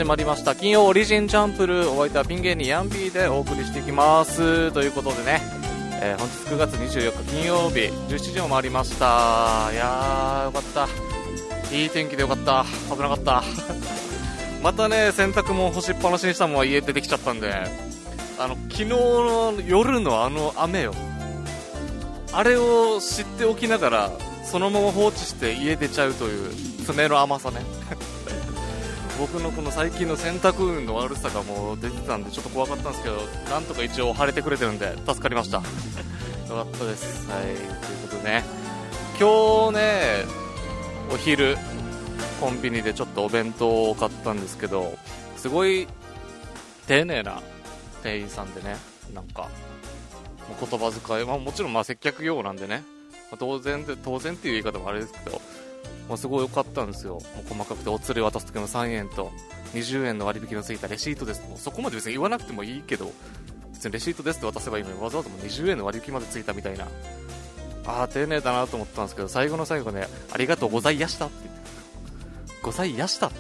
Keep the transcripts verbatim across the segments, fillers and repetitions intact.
始まりました金曜オリジンチャンプルー。お相手はピン芸人ヤンビーでお送りしていきますということでね、えー、本日くがつにじゅうよっか金曜日じゅうしちじを回りました。いやーよかった、いい天気でよかった。危なかったまたね洗濯も干しっぱなしにしたまま家出てきちゃったんで、あの昨日の夜のあの雨よ、あれを知っておきながらそのまま放置して家出ちゃうという爪の甘さね僕のこの最近の洗濯運の悪さがもう出てたんでちょっと怖かったんですけど、なんとか一応晴れてくれてるんで助かりましたよかったです。はい、ということでね、今日ねお昼コンビニでちょっとお弁当を買ったんですけど、すごい丁寧な店員さんでね、なんか言葉遣い、まあ、もちろんまあ接客業なんでね、まあ、当然で当然っていう言い方もあれですけど、まあ、すごい良かったんですよ。もう細かくてお釣り渡す時のさんえんとにじゅうえんの割引のついたレシートです。もうそこまで別に言わなくてもいいけど、別にレシートですって渡せばいいのにわざわざもうにじゅうえんの割引までついたみたいな、ああ丁寧だなと思ったんですけど、最後の最後ね、ありがとうございやしたって言って、ございやしたって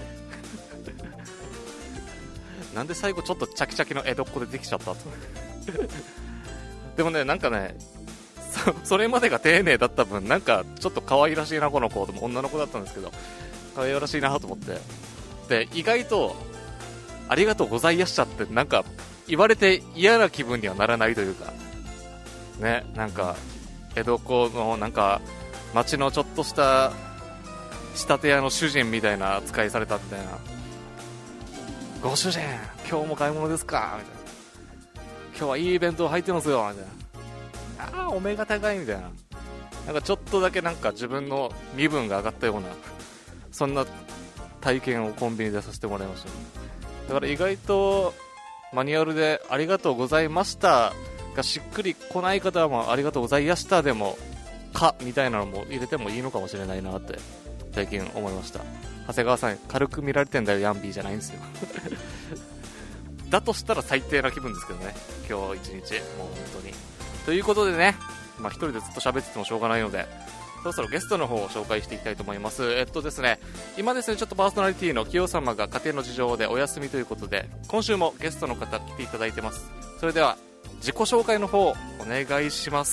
なんで最後ちょっとチャキチャキの江戸っ子でできちゃったとでもね、なんかね そ, それまでが丁寧だった分、なんかちょっと可愛らしいなこの子、でも女の子だったんですけど可愛らしいなと思って、で意外とありがとうございやしたってなんか言われて嫌な気分にはならないというかね、なんか江戸っ子のなんか街のちょっとした仕立て屋の主人みたいな扱いされたみたいな、ご主人今日も買い物ですかみたいな、今日はいいイベント入ってますよみたいな、ああお目が高いみたいな、なんかちょっとだけなんか自分の身分が上がったような、そんな体験をコンビニでさせてもらいました、ね、だから意外とマニュアルでありがとうございましたがしっくりこない方はもうありがとうございやしたでもかみたいなのも入れてもいいのかもしれないなって最近思いました。長谷川さん軽く見られてんだよヤンビーじゃないんですよだとしたら最低な気分ですけどね、今日一日もう本当に。ということでね、まあ、一人でずっと喋っててもしょうがないので、そろそろゲストの方を紹介していきたいと思います。えっとですね、今ですねちょっとパーソナリティの清様が家庭の事情でお休みということで、今週もゲストの方来ていただいてます。それでは自己紹介の方お願いします。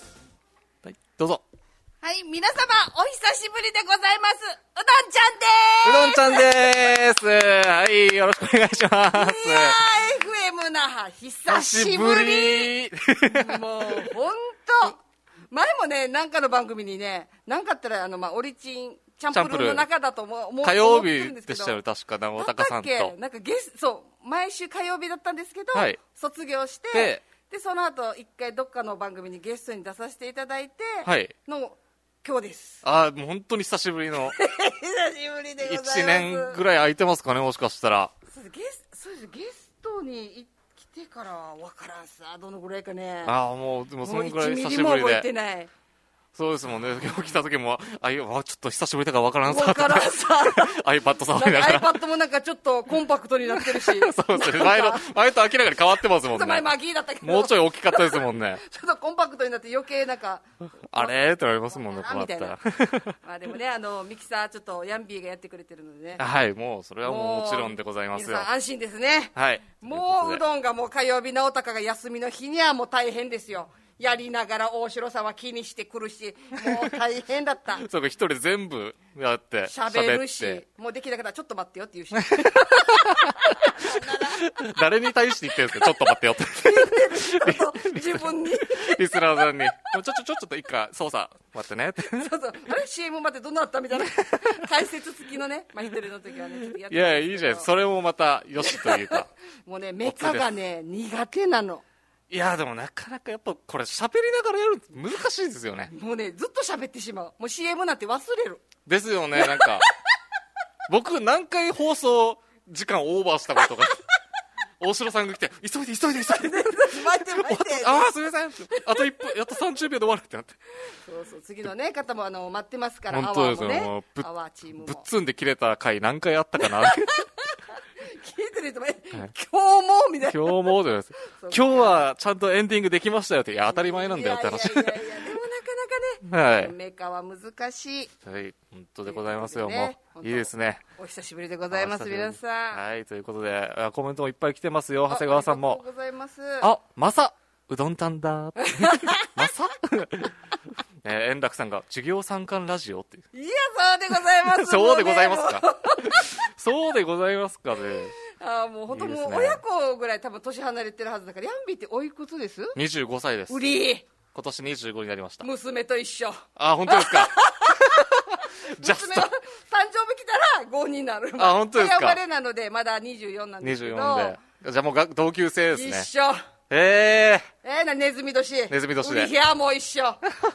はい、どうぞ。 はい、皆様お久しぶりでございます。うどんちゃんでーす。 うどんちゃんでーす。はい、よろしくお願いします。 いやー エフエム 那覇久しぶりもうほんと前もねなんかの番組にね、なんかあったらあの、まあ、オリチンチャンプルーの中だと思う火曜日でしたよ確か、直高さんとなんかゲスそう毎週火曜日だったんですけど、 はい、 卒業してでその後一回どっかの番組にゲストに出させていただいての、はい、今日です。 あもう本当に久しぶりの久しぶりでございます。 いちねんぐらい空いてますかね、もしかしたら。 そうです、ゲス、そうです、ゲストに来てから分からんさ、どのぐらいかね。 ああもうでもそのぐらい久しぶりで。 いちミリも覚えてない。 そうですもんね、今日来た時もあいやちょっと久しぶりだから分からんさ分からんさ iPad 触りながら iPad もなんかちょっとコンパクトになってるしそうですね、前の前と明らかに変わってますもんね。 前マギーだったけどもうちょい大きかったですもんねちょっとコンパクトになって余計なんかあれーってなりますもんね、こうなったらまあでもね、あのミキサーちょっとヤンビーがやってくれてるのでね、 はい、もうそれはもうもちろんでございますよ。 皆さん安心ですね。 はい、 もううどんがもう火曜日直高が休みの日にはもう大変ですよ。やりながら大城さんは気にしてくるし、もう大変だったそうか、一人全部やって喋るし、もうできなかったらちょっと待ってよって言うし誰に対して言ってるんですか、ちょっと待ってよって自分にリスナーさんにちょちょちょちょっと一回操作待ってねってそうそう、あれ シーエム までどうなったみたいな解説付きのね、まあ、一人の時はねちょっとやっていやいいじゃん、それもまたよしというかもうねメカがね苦手なの。 いやでもなかなかやっぱこれ喋りながらやるの難しいですよね。 もうねずっと喋ってしまう。もう シーエム なんて忘れるですよね。なんか僕何回放送時間オーバーしたことが大城さんが来て急いで急いで急いで待って待ってああすみませんあといっぷんやっとさんじゅうびょうで終わるってなってそうそう次の、ね、方もあの待ってますから。 本当ですよ、 ね、 もうぶアワーチームもぶっつんで切れた回何回あったかな聞いてる人も、はい、今日もみたいな今日もです今日はちゃんとエンディングできましたよって、いや当たり前なんだよって話。 いやいやいやいやでもなかなかねはい。 メーカーは難しい。 はい、本当でございますよ、 ね、 もう。いいですね。 お久しぶりでございます、皆さん。 はい、ということで、コメントもいっぱい来てますよ、長谷川さんも。 ありがとうございます。 あ、まさ、うどんたんだ。まさえー、円楽さんが授業参観ラジオって。 いや、そうでございます。 そうでございますか。そうでございますかね。 ああ、もう本当もう親子ぐらい多分年離れてるはずだから、ヤンビーっておいくつです？ にじゅうごさいです。 うり今年にじゅうごになりました。 娘と一緒。 あ、本当ですか。 ジャスト娘は誕生日来たらごになる。 あ、本当ですか。 早生まれなのでまだにじゅうよんなんですけど。にじゅうよんで。じゃあもうが同級生ですね。 一緒。 えー、 えー、な、ネズミ年。 ネズミ年で。 いや、もう一緒。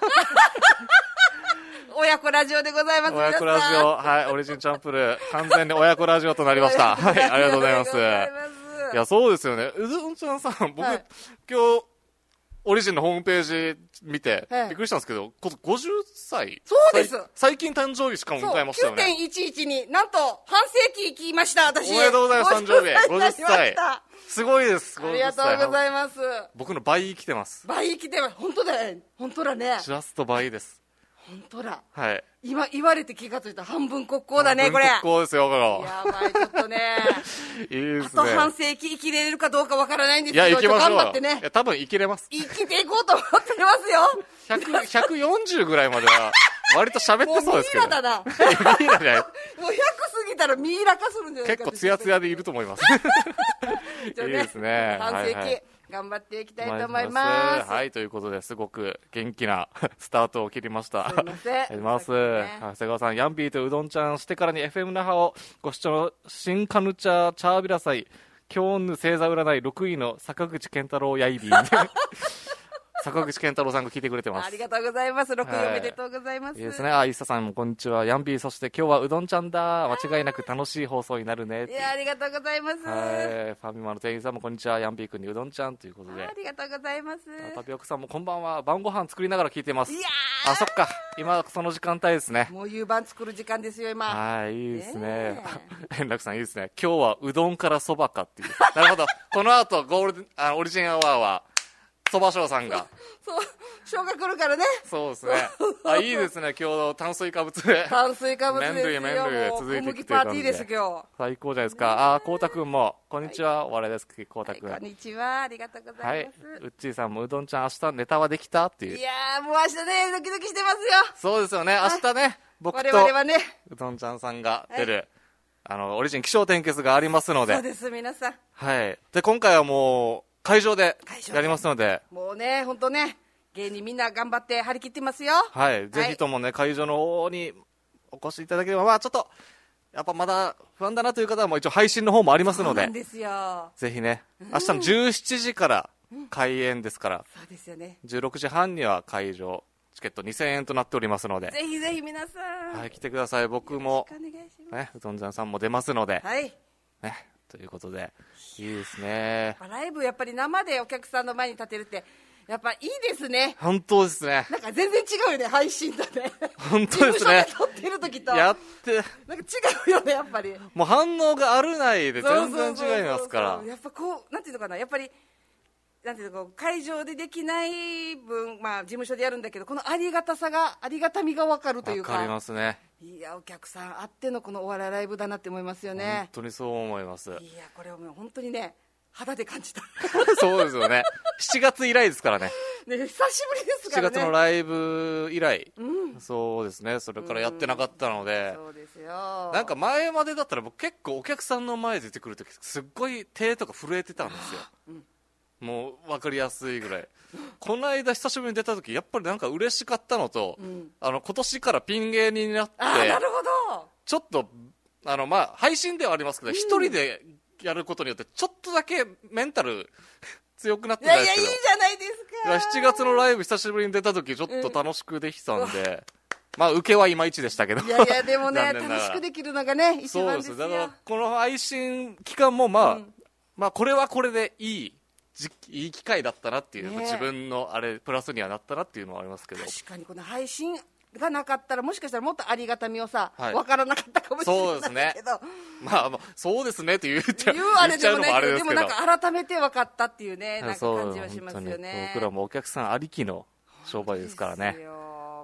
親子ラジオでございます。 親子ラジオ、はい、オリジンチャンプル、完全に親子ラジオとなりました。はい、ありがとうございます。いや、そうですよね。うどんちゃんさん、僕、はい、今日、オリジンのホームページ見て、はい、びっくりしたんですけど、ことごじゅっさい。 そうです。 最近誕生日しかも迎えましたよね。 きゅうてんいちいちに、なんと、半世紀生きました、私。 おめでとうございます、誕生日。ごじゅっさい。すごいです、 ありがとうございます。 僕の倍生きてます。 倍生きてます。本当だよ。本当だね。 ジャスト倍です。 本当だ。 はい。 今言われて気がついた半分国交だね、これ。 国交ですよ、これ。 やばい、ちょっとね。 いいですね。 あと半世紀生きれるかどうかわからないんですけど、 いや、生きましょう。 頑張ってね。 いや、多分生きれます。 生きていこうと思ってますよ。 ひゃく、ひゃくよんじゅうぐらいまでは、割と喋ってそうですけど。 もうミイラだな。 ミイラじゃない。 もうひゃく過ぎたらミイラ化するんじゃないか。 結構ツヤツヤでいると思います。いいですね。 半世紀。頑張っていきたいと思います。 はい、ということですごく元気なスタートを切りました。 すいません。あります。長谷川さん、ヤンビーとうどんちゃんしてからに エフエム 那覇をご視聴の新カヌチャーチャービラ祭、今日の星座占いろくいの坂口健太郎やいびん。坂口健太郎さんが聞いてくれてます。 ありがとうございます。ろくいおめでとうございます。 いいですね。あ、イッサさんもこんにちは。ヤンビー、そして今日はうどんちゃんだ。間違いなく楽しい放送になるね。 いや、ありがとうございます。 はい。ファミマの店員さんもこんにちは。ヤンビー君にうどんちゃんということで。 ありがとうございます。 タピオカさんもこんばんは。晩ご飯作りながら聞いてます。 いやー。あ、そっか。今その時間帯ですね。 もう夕飯作る時間ですよ、今。 はい、いいですね。円楽さんいいですね。今日はうどんからそばかっていう。なるほど。この後、ゴールデン、あ、オリジンアワーは、そばしょうさんが。 そう、生姜来るからね。 そうですね。あ、いいですね。今日炭水化物で。 炭水化物ですよ。 麺類麺類で続いていくという感じで。小麦パーティーです、今日。 最高じゃないですか。あ、こうたくんも、こんにちは。お笑いです、こうたくん。 こんにちは。ありがとうございます。はい。 うっちーさんもうどんちゃん明日ネタはできたっていう。 いやー、もう明日ね、ドキドキしてますよ。 そうですよね。明日ね、僕と、 我々はね、 うどんちゃんさんが出る、あの、オリジン気象転結がありますので。 そうです、皆さん。 はい。で、今回はもう、会場でやりますので、 もうね、本当ね、芸人みんな頑張って張り切ってますよ。 はい、ぜひともね、会場の方にお越しいただければ、まあちょっとやっぱまだ不安だなという方はもう一応配信の方もありますので、 そうなんですよ。 ぜひね、明日のじゅうしちじから開演ですから、うん、 そうですよね。 じゅうろくじはんには会場チケットにせんえんとなっておりますので、 ぜひぜひ皆さん、 はい、来てください。僕もね、うどんちゃんさんも出ますので、 はいね。ということでいいですね。 ライブやっぱり生でお客さんの前に立てるってやっぱいいですね。 本当ですね。 なんか全然違うよね、配信だね。 本当ですね。 事務所で撮ってる時とやってなんか違うよね、やっぱり。 もう反応があるないで全然違いますから。 やっぱこうなんていうのかな、やっぱりなんていうの、会場でできない分、まあ事務所でやるんだけど、このありがたさがありがたみが分かるというか。 分かりますね。 いや、お客さんあってのこのお笑いライブだなって思いますよね。 本当にそう思います。いや、これはもう本当にね、肌で感じた。 そうですよね。しちがつ以来ですからね。 ね、久しぶりですからね。 しちがつのライブ以来、 うん、 そうですね。それからやってなかったので、 そうですよ。 なんか前までだったら僕結構お客さんの前で出てくるときすっごい手とか震えてたんですよ。うん、もう分かりやすいぐらい。この間久しぶりに出た時やっぱりなんか嬉しかったのと、うん、あの今年からピン芸人になって、 あ、なるほど、 ちょっとあのまあ配信ではありますけど一、うん、人でやることによってちょっとだけメンタル強くなってたんですけど、 いやいやいいじゃないですか。 しちがつのライブ久しぶりに出た時ちょっと楽しくできたんで、うん、まあ受けはいまいちでしたけど、 いやいやでもね楽しくできるのがね一番ですよ。 そうです。だからこの配信期間もまあ、うん、まあこれはこれでいいいい機会だったなっていう、ね、自分のあれプラスにはなったなっていうのはありますけど、 確かにこの配信がなかったらもしかしたらもっとありがたみをさ、はい、分からなかったかもしれないけど、そうですね、 まあ、まあそうですねって言っちゃう言うあれでもないけど、 でもなんか改めて分かったっていうね、なんか感じはしますよね。 僕らもお客さんありきの商売ですからね。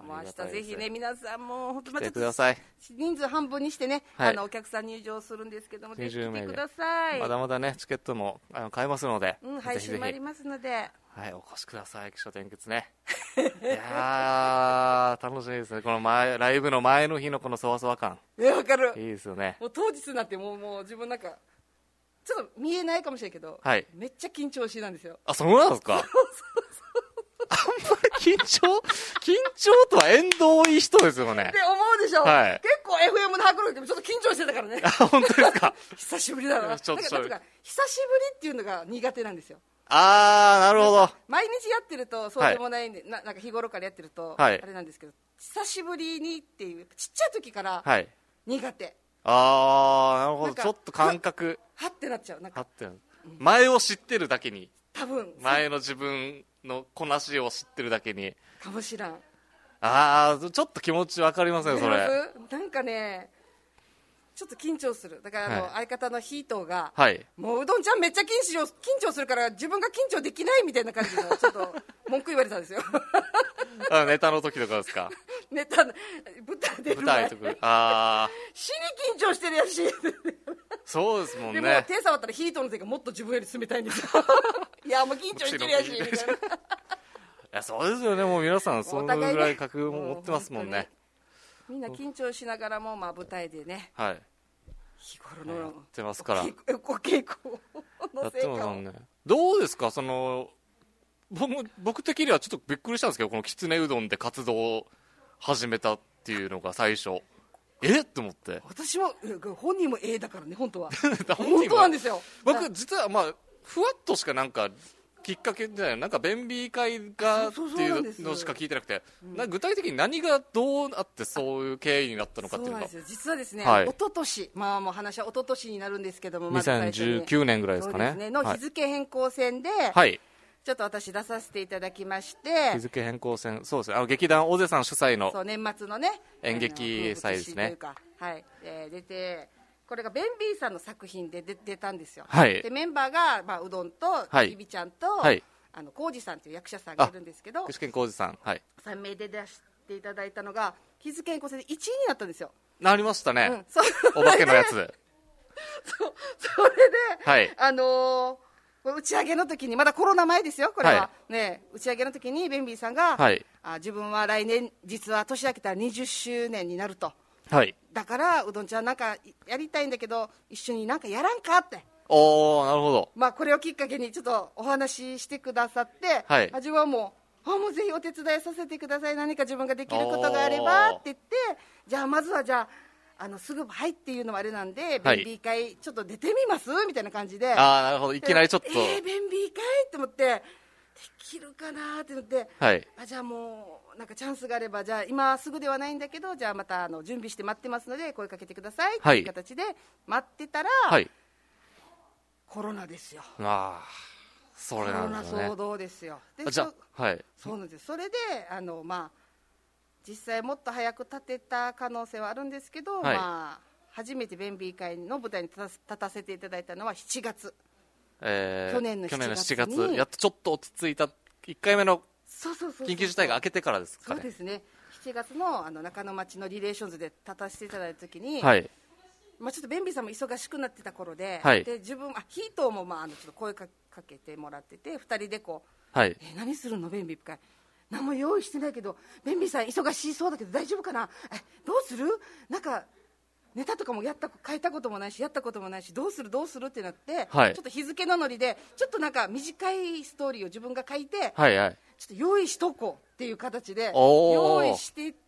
もう明日ぜひね皆さんも本当来てください。 人数半分にしてね、はい、あのお客さん入場するんですけども、ぜひ来てください。 まだまだねチケットもあの買えますので、 うん、配信もありますので、 はい、お越しください。気象転結ね。いやー楽しみですね。この前ライブの前の日のこのそわそわ感。 え、わかる。 いいですよね。 もう当日になってもうもう自分なんかちょっと見えないかもしれないけど、 はい、 めっちゃ緊張しいなんですよ。 あ、そうなんですか。そうそうそうあんまり緊張緊張とは縁遠い人ですよね。 って思うでしょ、はい、結構 エフエム の迫力でもちょっと緊張してたからね。 あ、本当ですか。 久しぶりだな。 ちょっとなんかなんか久しぶりっていうのが苦手なんですよ。 あー、なるほど。 毎日やってるとそうでもないんで、はい、な, なんか日頃からやってると、はい、あれなんですけど、久しぶりにっていうちっちゃい時から苦手、はい、 あー、なるほど。ちょっと感覚はってなっちゃう。なんかはってなる、うん、前を知ってるだけに、 多分前の自分のこなしを知ってるだけにかもしらん。 あー、ちょっと気持ち分かりませんそれ。 なんかねちょっと緊張する。だからあの、はい、相方のヒートが、 はい、 もううどんちゃんめっちゃ緊張緊張するから自分が緊張できないみたいな感じのちょっと文句言われたんですよ。 あ、ネタの時とかですか。 ネタ舞台出る前、舞台とか、 あー、 死に緊張してるやし。 そうですもんね。 でも手触ったらヒートの手がもっと自分より冷たいんですよ。いやもう緊張してるやしみたいな。いやそうですよね。もう皆さんそのぐらい覚悟も持ってますもんね。 みんな緊張しながらも、まあ、舞台でね、 はい、 日頃のやってますからご稽古の成果を、 ね、どうですか。その 僕, 僕的にはちょっとびっくりしたんですけど、このきつねうどんで活動を始めたっていうのが最初えっと思って。 私は本人もええだからね本当は。本当なんですよ。 僕実はまあふわっとしかなんかきっかけじゃない、なんか弁美会がっていうのしか聞いてなくて、なんか具体的に何がどうあってそういう経緯になったのかっていうのが。 そうなんですよ。実はですね、 はい、 一昨年まあもう話は一昨年になるんですけども、 まず最初ににせんじゅうきゅうねんぐらいですかね。 そうですねの日付変更線で、 はい、 ちょっと私出させていただきまして、 日付変更線、そうですね、あの劇団大勢さん主催のそう年末のね演劇祭ですね。 はい、えー、出て、これがベンビーさんの作品で 出, 出たんですよ。 はい、 でメンバーが、まあ、うどんと、 はい、 いびちゃんと、 はい、 あの浩二さんという役者さんがいるんですけど、 具志堅浩二さん、はい、 さん名で出していただいたのが日付変更線でいちいになったんですよ。 なりましたね、 うん、そお化けのやつ。 そ, それで、はい、あのー、打ち上げの時に、まだコロナ前ですよこれは、はい、ね、打ち上げの時にベンビーさんが、はい、あ自分は来年実は年明けたらにじゅっしゅうねんになると、はい、だからうどんちゃんなんかやりたいんだけど一緒になんかやらんかって。 おー、なるほど。 まあ、これをきっかけにちょっとお話ししてくださって、はい、自分はもう、あもうぜひお手伝いさせてください、何か自分ができることがあればって言って、じゃあまずはじゃあ、あのすぐはいっていうのもあれなんで、はい、ベンビー会ちょっと出てみますみたいな感じで、 ああなるほど、いきなりちょっと、 えー、ベンビー会って思って、できるかなって思って、はい、あじゃあもうなんかチャンスがあれば、じゃあ今すぐではないんだけど、じゃあまたあの準備して待ってますので声かけてくださいっていう形で待ってたら、はい、コロナですよ。 ああそれなんですね。 コロナ騒動ですよ。 でじゃあ、はい、 そうなんです。それであのまあ実際もっと早く立てた可能性はあるんですけど、はい、まあ初めてベンビー会の舞台に立たせていただいたのはしちがつ、えー、去年のしちがつに、去年のしちがつ、 やっとちょっと落ち着いたいっかいめの緊急事態が明けてからですかね。 そうですね。しちがつ の, あの中野町のリレーションズで立たせていただいた時に、はい、まあ、ちょっとベンビーさんも忙しくなってた頃で、はい、で自分あヒートも、まあ、あのちょっと声かけてもらってて、ふたりでこう、はい、え何するのベンビー会、何も用意してないけどベンビーさん忙しそうだけど大丈夫かな、えどうする、なんかネタとかもやった変えたこともないしやったこともないしどうするどうするってなって、はい、ちょっと日付のノリでちょっとなんか短いストーリーを自分が書いて、はいはい、ちょっと用意しとこうっていう形で用意していって、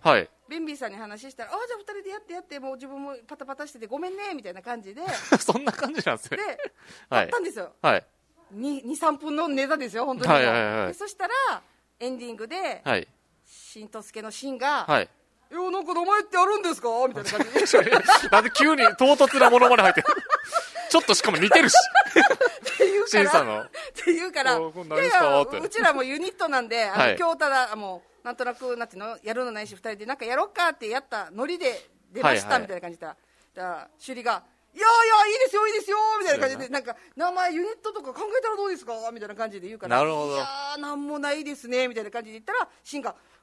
はい、ベンビーさんに話したら、あじゃあふたりでやってやって、もう自分もパタパタしててごめんねみたいな感じでそんな感じなんですね。 で、はい、やったんですよ、はい、に、さんぷんのネタですよ本当に、はいはいはい、でそしたらエンディングで、はい、しんとすけのシンが、はい、いやなんか名前ってあるんですかみたいな感じでなんで急に唐突なものまで入ってるちょっとしかも似てるしっていうから審査のっていうからいやいやうちらもユニットなんで、はい、あの今日ただもうなんとなくなんていうのやるのないしふたりでなんかやろうかってやったノリで出ました、はいはい、みたいな感じで、だから趣里がいやいやいいですよいいですよみたいな感じで、なんか名前ユニットとか考えたらどうですかみたいな感じで言うから、 なるほど、 いやなんもないですねみたいな感じで言ったらシンが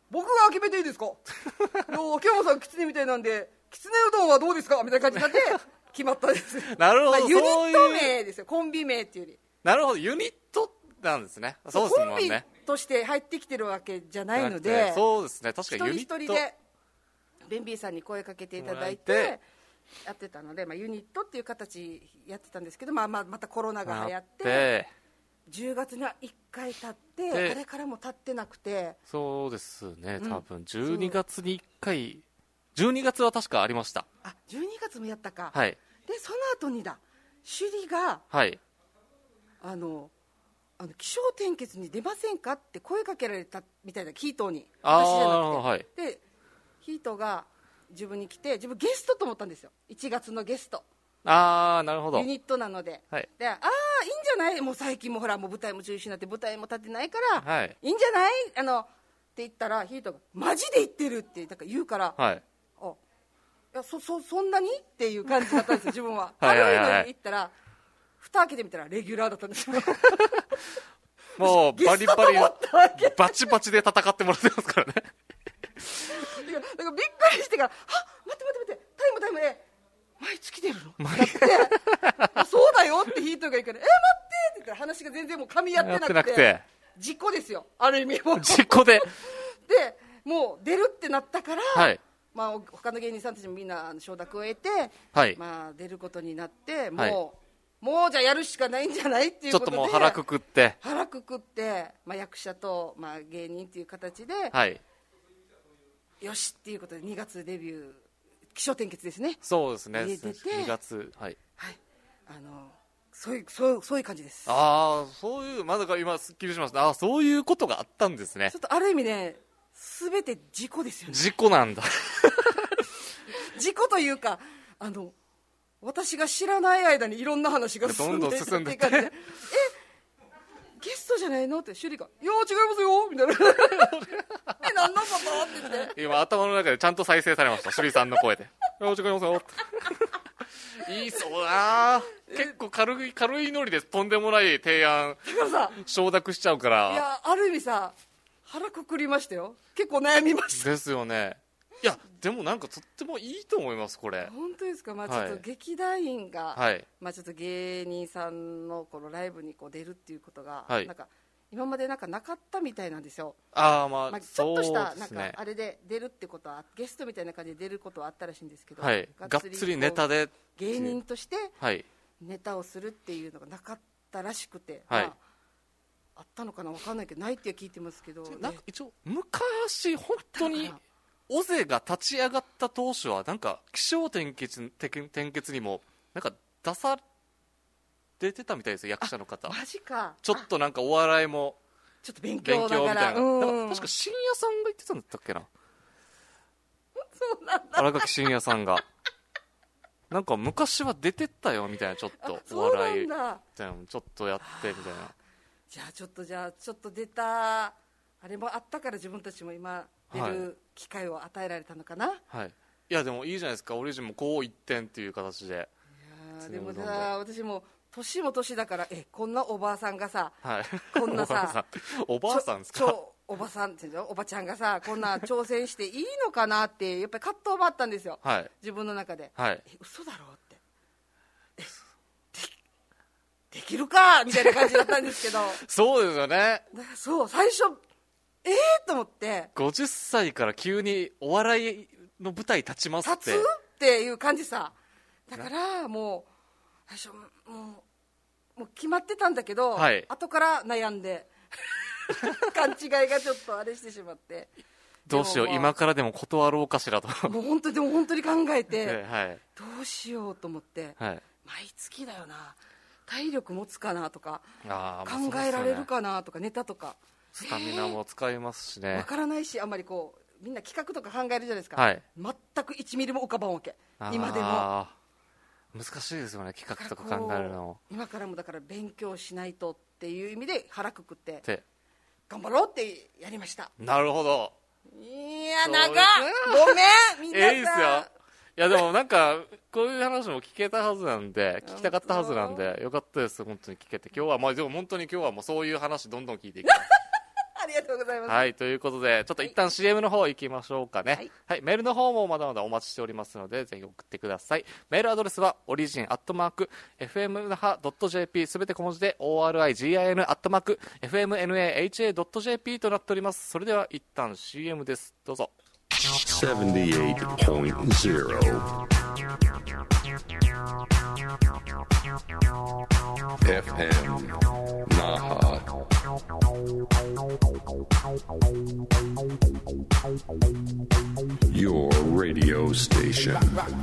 僕が決めていいですかいや秋山さんきつねみたいなんできつねうどんはどうですかみたいな感じになって決まったですなるほど、 まあ、ユニットそういう名ですよ、コンビ名っていうより。 なるほど、ユニットなんですね。そうですもんコンビね。 として入ってきてるわけじゃないので、 そうですね、確かにユニット一人一人でベンビーさんに声かけていただいてもらえてやってたので、まあ、ユニットっていう形やってたんですけど、まあ、まあまたコロナが流行っなっててじゅうがつにはいっかい経ってであれからも経ってなくて、 そうですね、 うん多分じゅうにがつにいっかい、じゅうにがつは確かありました。 あじゅうにがつもやったか、 はいでその後にだ首里がはいあのあの気象転結に出ませんかって声かけられたみたいな、ヒートに、 あー私じゃなくて、 はいでヒートが自分に来て、自分ゲストと思ったんですよ、いちがつのゲスト、 ああなるほどユニットなので、 はいでああいいんじゃない、もう最近もほらもう舞台も中止になって舞台も立ってないから、 はいいいんじゃないあのって言ったら、ヒートがマジで言ってるってだから言うから、 はいあいや そ, そ, そんなにっていう感じだったんですよ自分ははいはいはい軽いのに言ったら蓋開けてみたらレギュラーだったんですよもうバリバリゲストと思ったわけバチバチで戦ってもらってますからねいやだからびっくりしてから「は待って待って待ってタイムタイムで毎月出るの?」って「そうだよ」ってヒートが言うから「え待って」って言ったら話が全然もう噛み合ってなくてやってなくて事故ですよ、ある意味も事故ででもう出るってなったから、 はいまあ、他の芸人さんたちもみんな承諾を得て、 はいまあ、出ることになってもう、 はいもうじゃあやるしかないんじゃないっていうちょっことでともう腹くくって腹くくって、まあ、役者と、まあ、芸人っていう形で、 はいよしっていうことでにがつデビュー起承転結ですね、 そうですね入れててにがつはいはいあのそういうそうそういう感じです。 ああそういうまだか今すっきりしました。ああそういうことがあったんですね。 ちょっとある意味ね全て事故ですよね。 事故なんだ事故というかあの私が知らない間にいろんな話が進んでいくどんどん進んでいってっていう感じでえゲストじゃないのって趣里が「いや違いますよ」みたいなえ何のことって言って今頭の中でちゃんと再生されました趣里さんの声で「いや違いますよ」いいそうだな結構軽い軽いノリでとんでもない提案だからさ承諾しちゃうかいらやある意味さ腹くくりましたよ、結構悩みました。 ですよね。いやでもなんかとってもいいと思いますこれ。 本当ですか、まあ、ちょはいっと劇団員が、 はいまあ、ちょっと芸人さんのこのライブにこう出るっていうことが、 はいなんか今までなんかなかったみたいなんですよ。 ああまあ、 まあ、ちょっとしたなんそうですねかあれで出るってことはゲストみたいな感じで出ることはあったらしいんですけど、 はいがっつりネタでで芸人としてはいネタをするっていうのがなかったらしくて、 はいまあ、あったのかな分かんないけどないって聞いてますけど、 なんか一応昔本当に尾瀬が立ち上がった当初はなんか起承転結転結にもなんか出されてたみたいですよ役者の方。 マジか、 ちょっとなんかお笑いもちょっと勉勉強ながら強みたいな、 うんだから確か深夜さんが言ってたんだったっけな、 そうなんだ新垣深夜さんがなんか昔は出てったよみたいなちょっとおそうな笑いみんだ。 たいなのちょっとやってみたいな。 じゃあちょっとじゃあちょっと出たあれもあったから自分たちも今出はいる機会を与えられたのかな、いはい、いやでもいいじゃないですかオリジンもこう一点っていう形で。 やーでもそうさ私も年も年だからえこんなおばあさんがさはい、 こんなさおばあさんですか。 ちょちょおばさんっていうのおばちゃんがさこんな挑戦していいのかなってやっぱり葛藤もあったんですよ、 はい自分の中で、 はいえ嘘だろってえでできるかみたいな感じだったんですけどそうですよね。 だからそう最初ええー、と思ってごじゅっさいから急にお笑いの舞台立ちますって立つっていう感じさだからもう最初もうもう決まってたんだけど、 はい後から悩んで勘違いがちょっとあれしてしまってどうしよう、 でもまあ今からでも断ろうかしらともう本当にでも本当に考えて、 はいどうしようと思って、 はい毎月だよな体力持つかなとかあー考えられるかなとかネタとかスタミナも使いますしね。 わからないしあんまりこうみんな企画とか考えるじゃないですか、 はい全くいちミリも浮かばんわけあー今でも難しいですよね企画とか考えるの今からもだから勉強しないとっていう意味で腹くくってって頑張ろうってやりました。 なるほど。 いやそう長っですごめんみんなさええですよ。いやでもなんかこういう話も聞けたはずなんで聞きたかったはずなんでよかったです本当に聞けて今日はまあでも本当に今日はもうそういう話どんどん聞いていきますあありがとうございます。 はい、ということで、ちょっと一旦 シーエム の方行きましょうかね。はい、はい、メールの方もまだまだお待ちしておりますので、ぜひ送ってください。メールアドレスは、オリジンアットマーク、エフエムナハドットジェーピー、すべて小文字で、オーアールアイジーアイエヌ アットマーク、エフエムエヌエーエイチエードットジェーピー となっております。それでは一旦 シーエム です。どうぞ。 セブンティーエイトポイントゼロ エフエム Naha Your radio station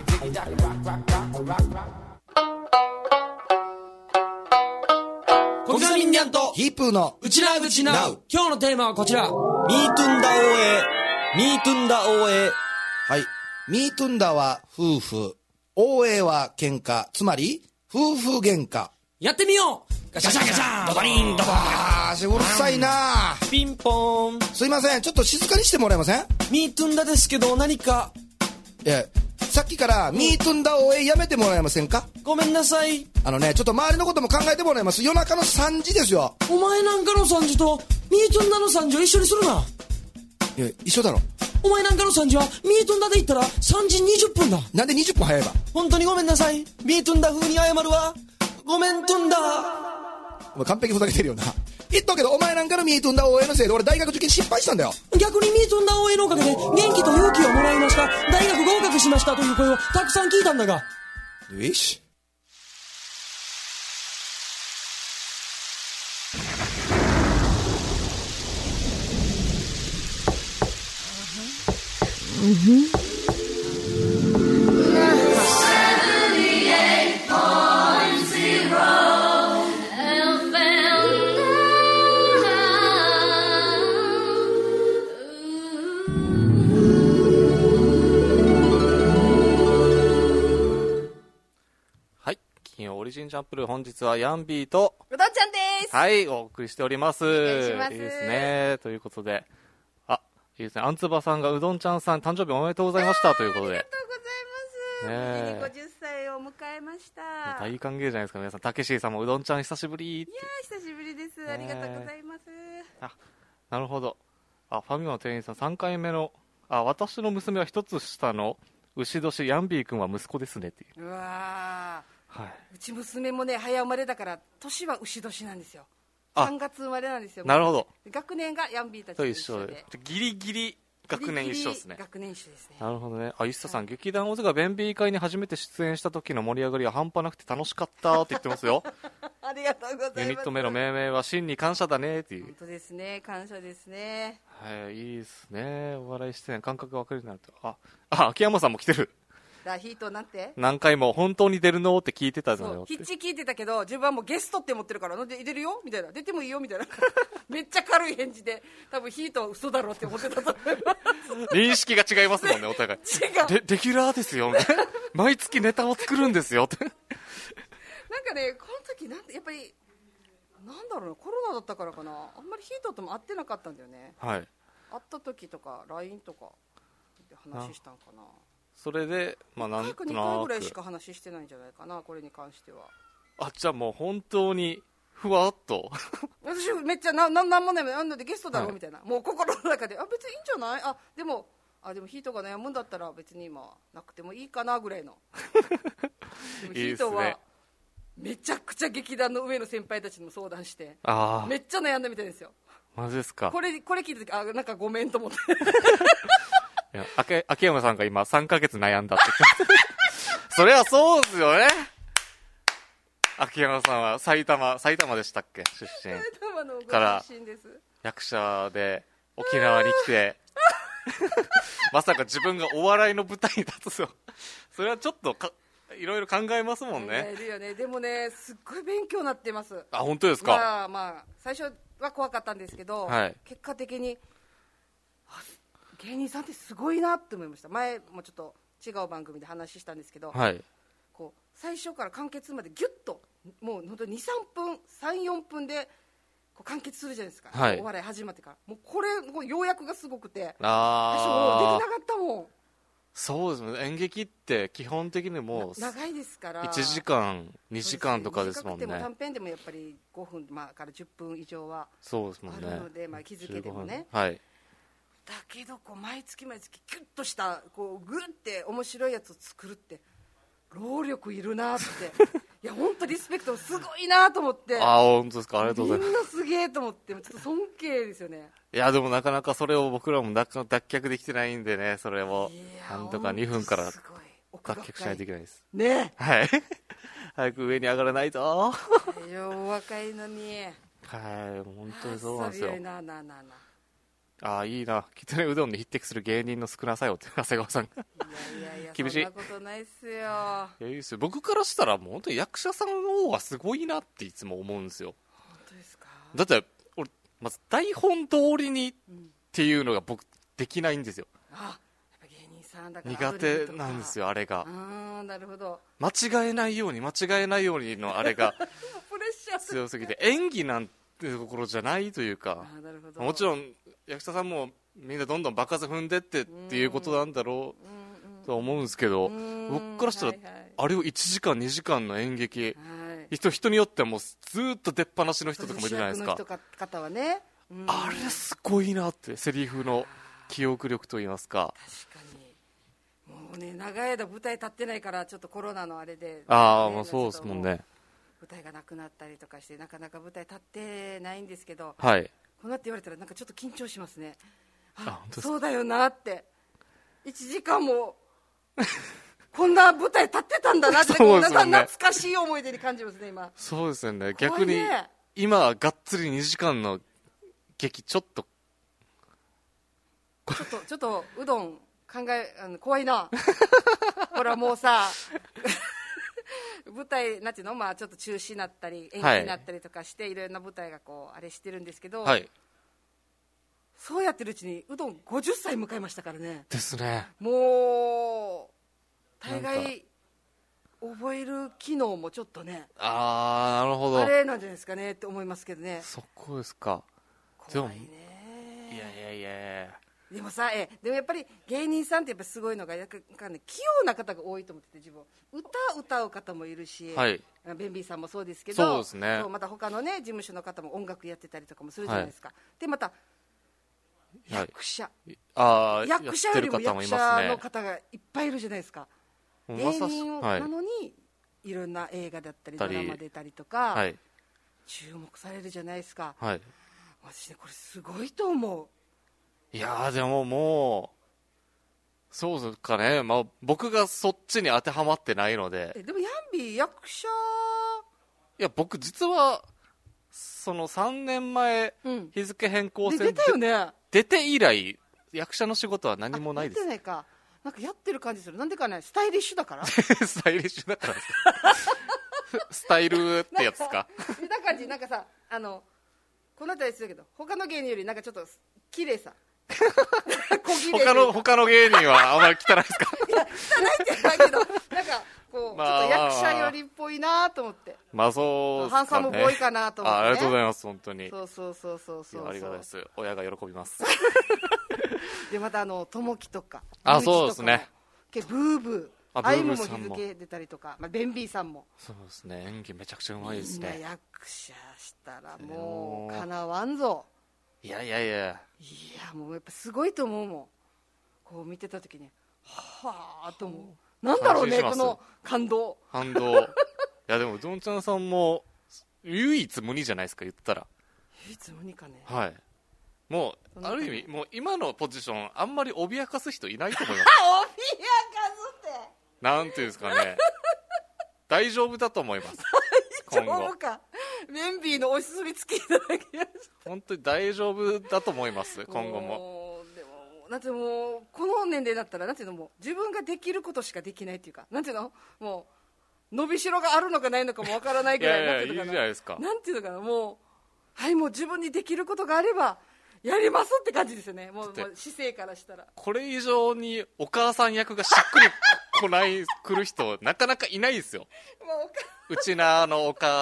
小刻みにゃんとヒープーのうちなうちななう。 今日のテーマはこちら。 ミートゥンダオエミートゥンダオエはいミートゥンダは夫婦オエは喧嘩つまり夫婦喧嘩やってみよう。ガシャンガシャンドバリンドバあーうるさいなピンポーン。 すいませんちょっと静かにしてもらえませんミートゥンダですけど何か。 いやさっきからミートゥンダオエやめてもらえませんか。 ごめんなさい。 あのねちょっと周りのことも考えてもらいます。夜中のさんじですよ。 お前なんかのさんじとミートゥンダのさんじを一緒にするな。 いや一緒だろ。 お前なんかのさんじはミートゥンダで言ったらさんじにじゅっぷんだ。 なんでにじゅっぷん早いば。 本当にごめんなさい。ミートゥンダ風に謝るわ。ごめんトゥンダ。 お前完璧ふざけてるよな。言っとくけどお前なんかのミートゥンダオエのせいで俺大学受験失敗したんだよ。 逆にミートゥンダ応援のおかげで元気と勇気をもらいました、大学合格しましたという声をたくさん聞いたんだが。 よしオリジンチャンプルー、本日はヤンビーとうどんちゃんです。 はいお送りしております。 お願いします。 いいですね。ということで、あ、いいですね。あんつばさんがうどんちゃんさん誕生日おめでとうございましたということで、 ありがとうございます。無事にごじゅっさいを迎えました。 大歓迎じゃないですか皆さん。たけしさんもうどんちゃん久しぶりって。 いやー久しぶりです。ありがとうございます。 あ、なるほど。あ、ファミマの店員さんさんかいめの、あ、私の娘は一つ下の牛年ヤンビー君は息子ですねっていう。 うわー。 はい、 うち娘もね早生まれだから年は牛年なんですよ。 あさんがつ生まれなんですよ。 なるほど。 学年がヤンビーたちと一緒でギリギリ学年一緒ですね。 学年一緒ですね。 なるほどね。あ、石田さん、はい、劇団オズがベンビー会に初めて出演した時の盛り上がりは半端なくて楽しかったって言ってますよ。 ありがとうございます。 ユニット名の命名は真に感謝だねっていう。 本当ですね、感謝ですね。 はい、いいですね。お笑い出演感覚が分かるようになると。あ、あ、秋山さんも来てる。 だヒートなんて何回も本当に出るのって聞いてたのよ。 ヒッチ聞いてたけど自分はもうゲストって思ってるからなんで出るよみたいな、出てもいいよみたいなめっちゃ軽い返事で多分ヒートは嘘だろって思ってたと思います認識が違いますもんねお互い。 違うでレギュラーですよ毎月ネタを作るんですよってなんかねこの時なんやっぱりなんだろうな、コロナだったからかな、あんまりヒートとも会ってなかったんだよね。 はい。 会った時とか ライン とかで話したんかな。 それで、まあ、なんとなくにかいぐらいしか話してないんじゃないかな、これに関しては。 あ、じゃあもう本当にふわっと私めっちゃなななんもないなんでゲストだろ、はい、みたいな、もう心の中であ別にいいんじゃない、あでもあでもヒートが悩むんだったら別に今なくてもいいかなぐらいのでもヒートはめちゃくちゃ劇団の上の先輩たちにも相談してあめっちゃ悩んだみたいですよ。 マジですか。 これこれ聞いた時あなんかごめんと思っていや秋, 秋山さんが今さんかげつ悩んだってそれはそうですよね。秋山さんは埼玉埼玉でしたっけ出身。 埼玉のごから出身です。 役者で沖縄に来てまさか自分がお笑いの舞台に立つよそれはちょっとかいろいろ考えますもんね。 いるよね。でもねすっごい勉強になってます。 あ本当ですか。 まあまあ最初は怖かったんですけど、 はい、 結果的に芸人さんってすごいなって思いました。前もちょっと違う番組で話したんですけど、 はい、 こう最初から完結までギュッともう本当ににさんぷんさんよんぷんでこう完結するじゃないですか、 はい、 お笑い始まってからもうこれもう要約がすごくてあ私もうできなかったもん。 そうですね、演劇って基本的にもう長いですからいちじかんにじかんとかですもんね。 短くても短編でもやっぱりごふん、まあ、からじゅっぷん以上はそうですもんね。 あるので、まあ、気づけでもね、 はい、 だけどこう毎月毎月キュッとしたこうグッて面白いやつを作るって労力いるなっていや本当リスペクトすごいなと思ってああ本当ですか、ありがとうございます。 みんなすげえと思ってちょっと尊敬ですよね。 いやでもなかなかそれを僕らもなか脱却できてないんでね、それをいやなんとかにふんからすごい奥脱が深い却しないといけないです。 ねはい早く上に上がらないとえよう若いのにはい本当にそうなんですよ。 あっさりななななああいいな、きつねうどんに匹敵する芸人の少なさよって長谷川さんがいやいやいや厳しいそんなことないっすよ。 いやいいですよ、僕からしたらもう本当に役者さんの方がすごいなっていつも思うんですよ。 本当ですか。 だって俺まず台本通りにっていうのが僕できないんですよ。 あやっぱ芸人さんだから苦手なんですよあれが。 ああなるほど間違えないように間違えないようにのあれがプレッシャー強すぎて演技なんてところじゃないというか、 あーなるほどもちろん役者さんもみんなどんどん爆発踏んでってっていうことなんだろうとは思うんですけど、僕からしたらはいはいあれをいちじかんにじかんの演劇、 はい人人によってはもうずーっと出っ放しの人とかもいるじゃないですか。 主役の人か方はね、うんあれすごいなって、セリフの記憶力といいますか。 確かにもうね長い間舞台立ってないからちょっとコロナのあれで、 ああ、 ねまあそうですもんね。 舞台がなくなったりとかしてなかなか舞台立ってないんですけど、 はい。 こうなって言われたらなんかちょっと緊張しますね。ああ本当ですか。 そうだよなっていちじかんもこんな舞台立ってたんだなってそうですもんねなんか懐かしい思い出に感じますね今。 そうですよね。 怖逆にいね今がっつりにじかんの劇ちょっとちょっとちょっとうどん考えあの怖いなほらもうさ舞台なんていうの、まあ、ちょっと中止になったり延期になったりとかして、はい、いろんな舞台がこうあれしてるんですけど、 はいそうやってるうちにうどんごじゅっさい迎えましたからね。 ですね。 もう大概覚える機能もちょっとねああなるほど。 あれなんじゃないですかねって思いますけどね。 そこですか。でも怖いね。 いやいやいやいやでもさえでもやっぱり芸人さんってやっぱすごいのがやっぱね器用な方が多いと思ってて、自分歌歌う方もいるし、 はい、 ベンビーさんもそうですけど、 そうですね。 そうまた他のね事務所の方も音楽やってたりとかもするじゃないですか、はい、でまた役者、 はい、あ役者よりも役者の方がいっぱいいるじゃないですか。芸人なのに、はい、いろんな映画だったりドラマ出たりとか、はい、注目されるじゃないですか、 はい、 私ねこれすごいと思う。 いやでももうそうですかね、まあ、僕がそっちに当てはまってないので。 でもヤンビー役者いや僕実はそのさんねんまえ、うん、日付変更線で出たよね。 出て以来役者の仕事は何もないです。 出てないか。なんかやってる感じする。なんでかね、スタイリッシュだからスタイリッシュだからですかスタイルってやつか見た感じなんかさ、あのこの辺りするけど他の芸人よりなんかちょっと綺麗さ他の他の芸人はあまり汚いですかいや汚いって言ったけどなんかこう、まあ、ちょっと役者寄りっぽいなと思って。 まあそうですかね。 ハンサムボーイかなと思って、ね、 あ, ありがとうございます本当に。 そうそうそうそうそう。 ありがたいです。親が喜びますでまたあの友樹とかあそうですね。 ブーブーアイムも日付出たりとか、まあ、ベンビーさんもそうですね。演技めちゃくちゃうまいですね。 みんな役者したらもうかなわんぞ。 いやいやいやいやもうやっぱすごいと思うもん。こう見てた時にはあと思う。なんだろうねこの感動感動いやでもうどんちゃんさんも唯一無二じゃないですか言ったら。 唯一無二かね。 はいもうある意味もう今のポジションあんまり脅かす人いないと思います脅かすってなんていうんですかね大丈夫だと思います大丈夫か。メンビーのお墨付きいただきました。 本当に大丈夫だと思います今後も。 でもなんていうのもうこの年齢だったらなんていうのも自分ができることしかできないっていうかなんていうのもう伸びしろがあるのかないのかもわからないぐらいいやいやなんていうのかないいじゃないですか。 なんていうのかなもうはいもう自分にできることがあればやりますって感じですよね。もう、もう姿勢からしたらこれ以上にお母さん役がしっくりこない来る人なかなかいないですようちなあのお母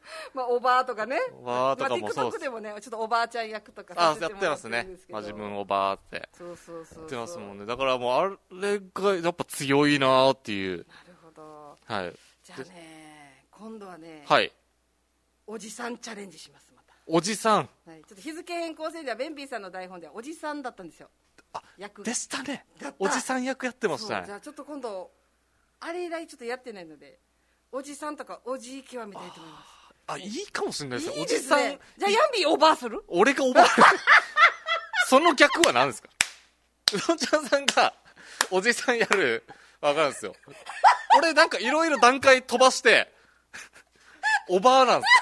まあおばあとかね、 おばあとかもそう TikTok です。 でもねちょっとおばあちゃん役とかあさせやってますてもらってるんねですけど、 まあ自分おばあってそうそうそうそうやってますもんね。だからもうあれがやっぱ強いなーっていう。 なるほど。 はいじゃあね今度はね、 はいおじさんチャレンジします。また、 おじさんはい、ちょっと日付変更線ではベンピーさんの台本ではおじさんだったんですよ。 あ役がでしたねやったおじさん役やってましそうたね。 じゃあちょっと今度あれ以来ちょっとやってないのでおじさんとかおじい極めたいと思います。 あいいかもしれないですよいいおじさん。 ですね。じゃあヤンビーオーバーする？ 俺がおばあその逆は何ですか？うどんちゃんさんがおじさんやるわかるんですよ。俺なんかいろいろ段階飛ばしておばあなんです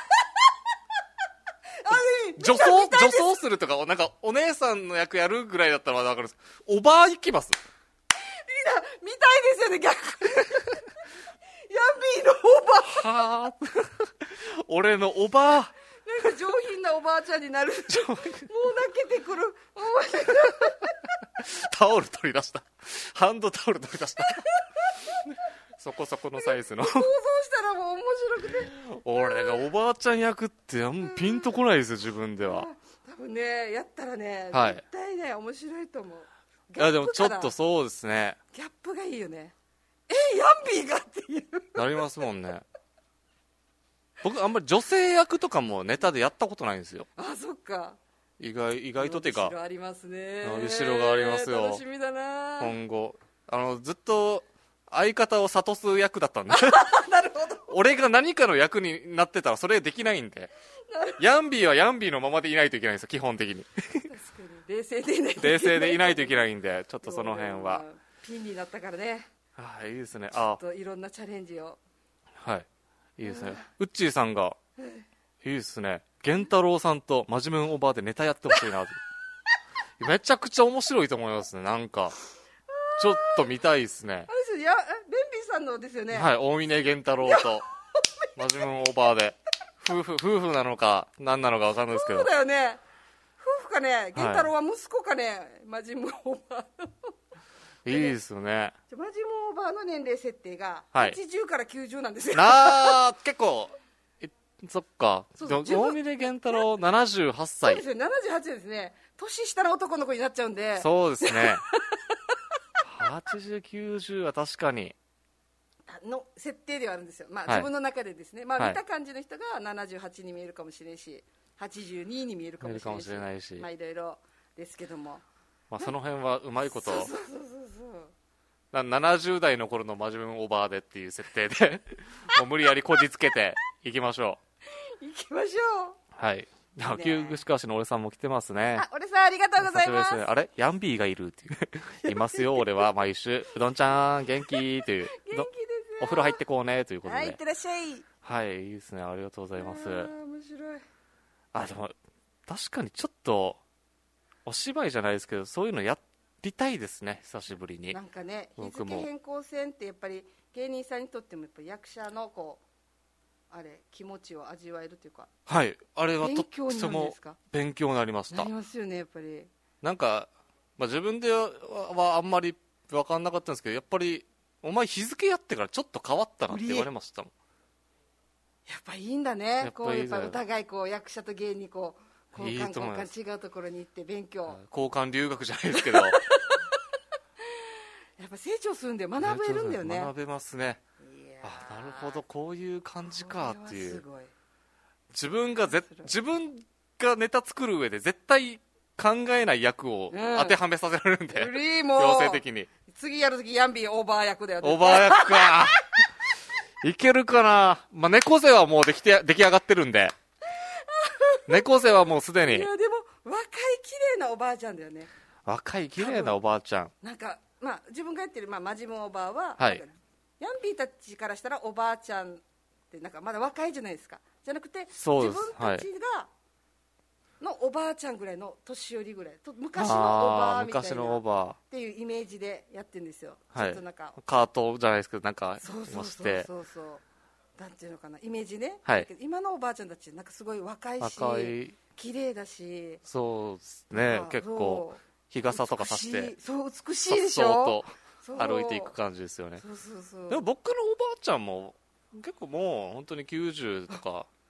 女装女装するとかなんかお姉さんの役やるぐらいだったらまだわかるんです。おばあ行きます。 見たいですよね逆にヤンビーのおばあはあ俺のおばあなんか上品なおばあちゃんになるもう泣けてくるおばあちゃんタオル取り出したハンドタオル取り出したそこそこのサイズの想像したらもう面白くて俺がおばあちゃん役ってあんまピンとこないですよ自分では。 多分ねやったらね、 はい絶対ね面白いと思う。 いやでもちょっギャップかなとそうですねギャップがいいよね。えヤンビーがっていうなりますもんね。僕あんまり女性役とかもネタでやったことないんですよ。 あそっか意外意外とてか伸びしろありますね。 伸びしろがありますよ楽しみだな今後あのずっと相方を諭す役だったんでなるほど俺が何かの役になってたらそれできないんでヤンビーはヤンビーのままでいないといけないんですよ基本的に確かに冷静でいないといけない冷静でいないといけないんでちょっとその辺はピンになったからねあいいですねあといろんなチャレンジをはいいいですねウッチーさんがいいですね源太郎さんと真面目オーバーでネタやってほしいなとめちゃくちゃ面白いと思いますねなんかちょっと見たいですね。 あれですよやえベンビーさんのですよね。 はい大峰源太郎と真面目オーバーで夫婦夫婦なのか何なのか分かんないですけどそうだよね夫婦かね源太郎は息子かね、マジムオーバーいいですよねマジムオーバーの年齢設定がはいはちじゅうからきゅうじゅうなんですよ、 なあ結構いそっかそうでも自分大峰源太郎ななじゅうはっさいそうですよななじゅうはちですね年下の男の子になっちゃうんでそうですねはちじゅう、きゅうじゅうは確かにの設定ではあるんですよ、まあはい自分の中でですね、まあ、 はい見た感じの人がななじゅうはちに見えるかもしれんしはちじゅうにに見えるかもしれんし見えるかもしれないしまあいろいろですけどもまあ、その辺はうまいことそうそうそうそうそうなななじゅう代の頃の真面目オーバーでっていう設定でもう無理やりこじつけていきましょ行きましょううはい野球串川市の俺さんも来てますねあ俺さんありがとうございます久しぶりですねあれヤンビーがいるっていういますよ俺は毎週うどんちゃん元気という元気ですよお風呂入ってこうねということではいいってらっしゃいはいいいですねありがとうございますあー面白いあでも確かにちょっとお芝居じゃないですけどそういうのやりたいですね久しぶりになんかね日僕も付変更線ってやっぱり芸人さんにとってもやっぱ役者のこうあれ気持ちを味わえるというかはいあれはとっ勉強になてもるんですか勉強になりましたなりますよねやっぱりなんか、まあ、自分でははあんまり分かんなかったんですけどやっぱりお前日付やってからちょっと変わったなって言われましたもんやっぱいいんだやっねこうやっぱいいだよぱお互いこう役者と芸人こう交いい換交と思います換違うところに行って勉強交換留学じゃないですけどやっぱ成長するんだよ学べるんだよね学べますねいやあなるほどこういう感じかっていうこれはすごい自分がぜ面白い自分がネタ作る上で絶対考えない役をうん当てはめさせられるんで、 フリーも強制的に次やるときヤンビーオーバー役だよねオーバー役かいけるかな、まあ、猫背はもうできて出来上がってるんで猫背はもうすでにいやでも若い綺麗なおばあちゃんだよね若い綺麗なおばあちゃんなんかまあ自分がやってる、まあ、マジムおばあは、 はいなんかヤンビーたちからしたらおばあちゃんってなんかまだ若いじゃないですかじゃなくてそうです自分たちが、のおばあちゃんぐらいの年寄りぐらいと昔のおばあーあみたいな昔のおばっていうイメージでやってるんですよ、 はいちょっとなんかカートじゃないですけどなんかそうそうそうもしてそうそうなんていうのかなイメージね、 はいだけど今のおばあちゃんたちなんかすごい若いし若い綺麗だしそうですねあ結構そう日傘とかさして美しいそう美しいでしさっょそうと歩いていく感じですよねそうそうそうでも僕のおばあちゃんも結構もう本当にきゅうじゅうとか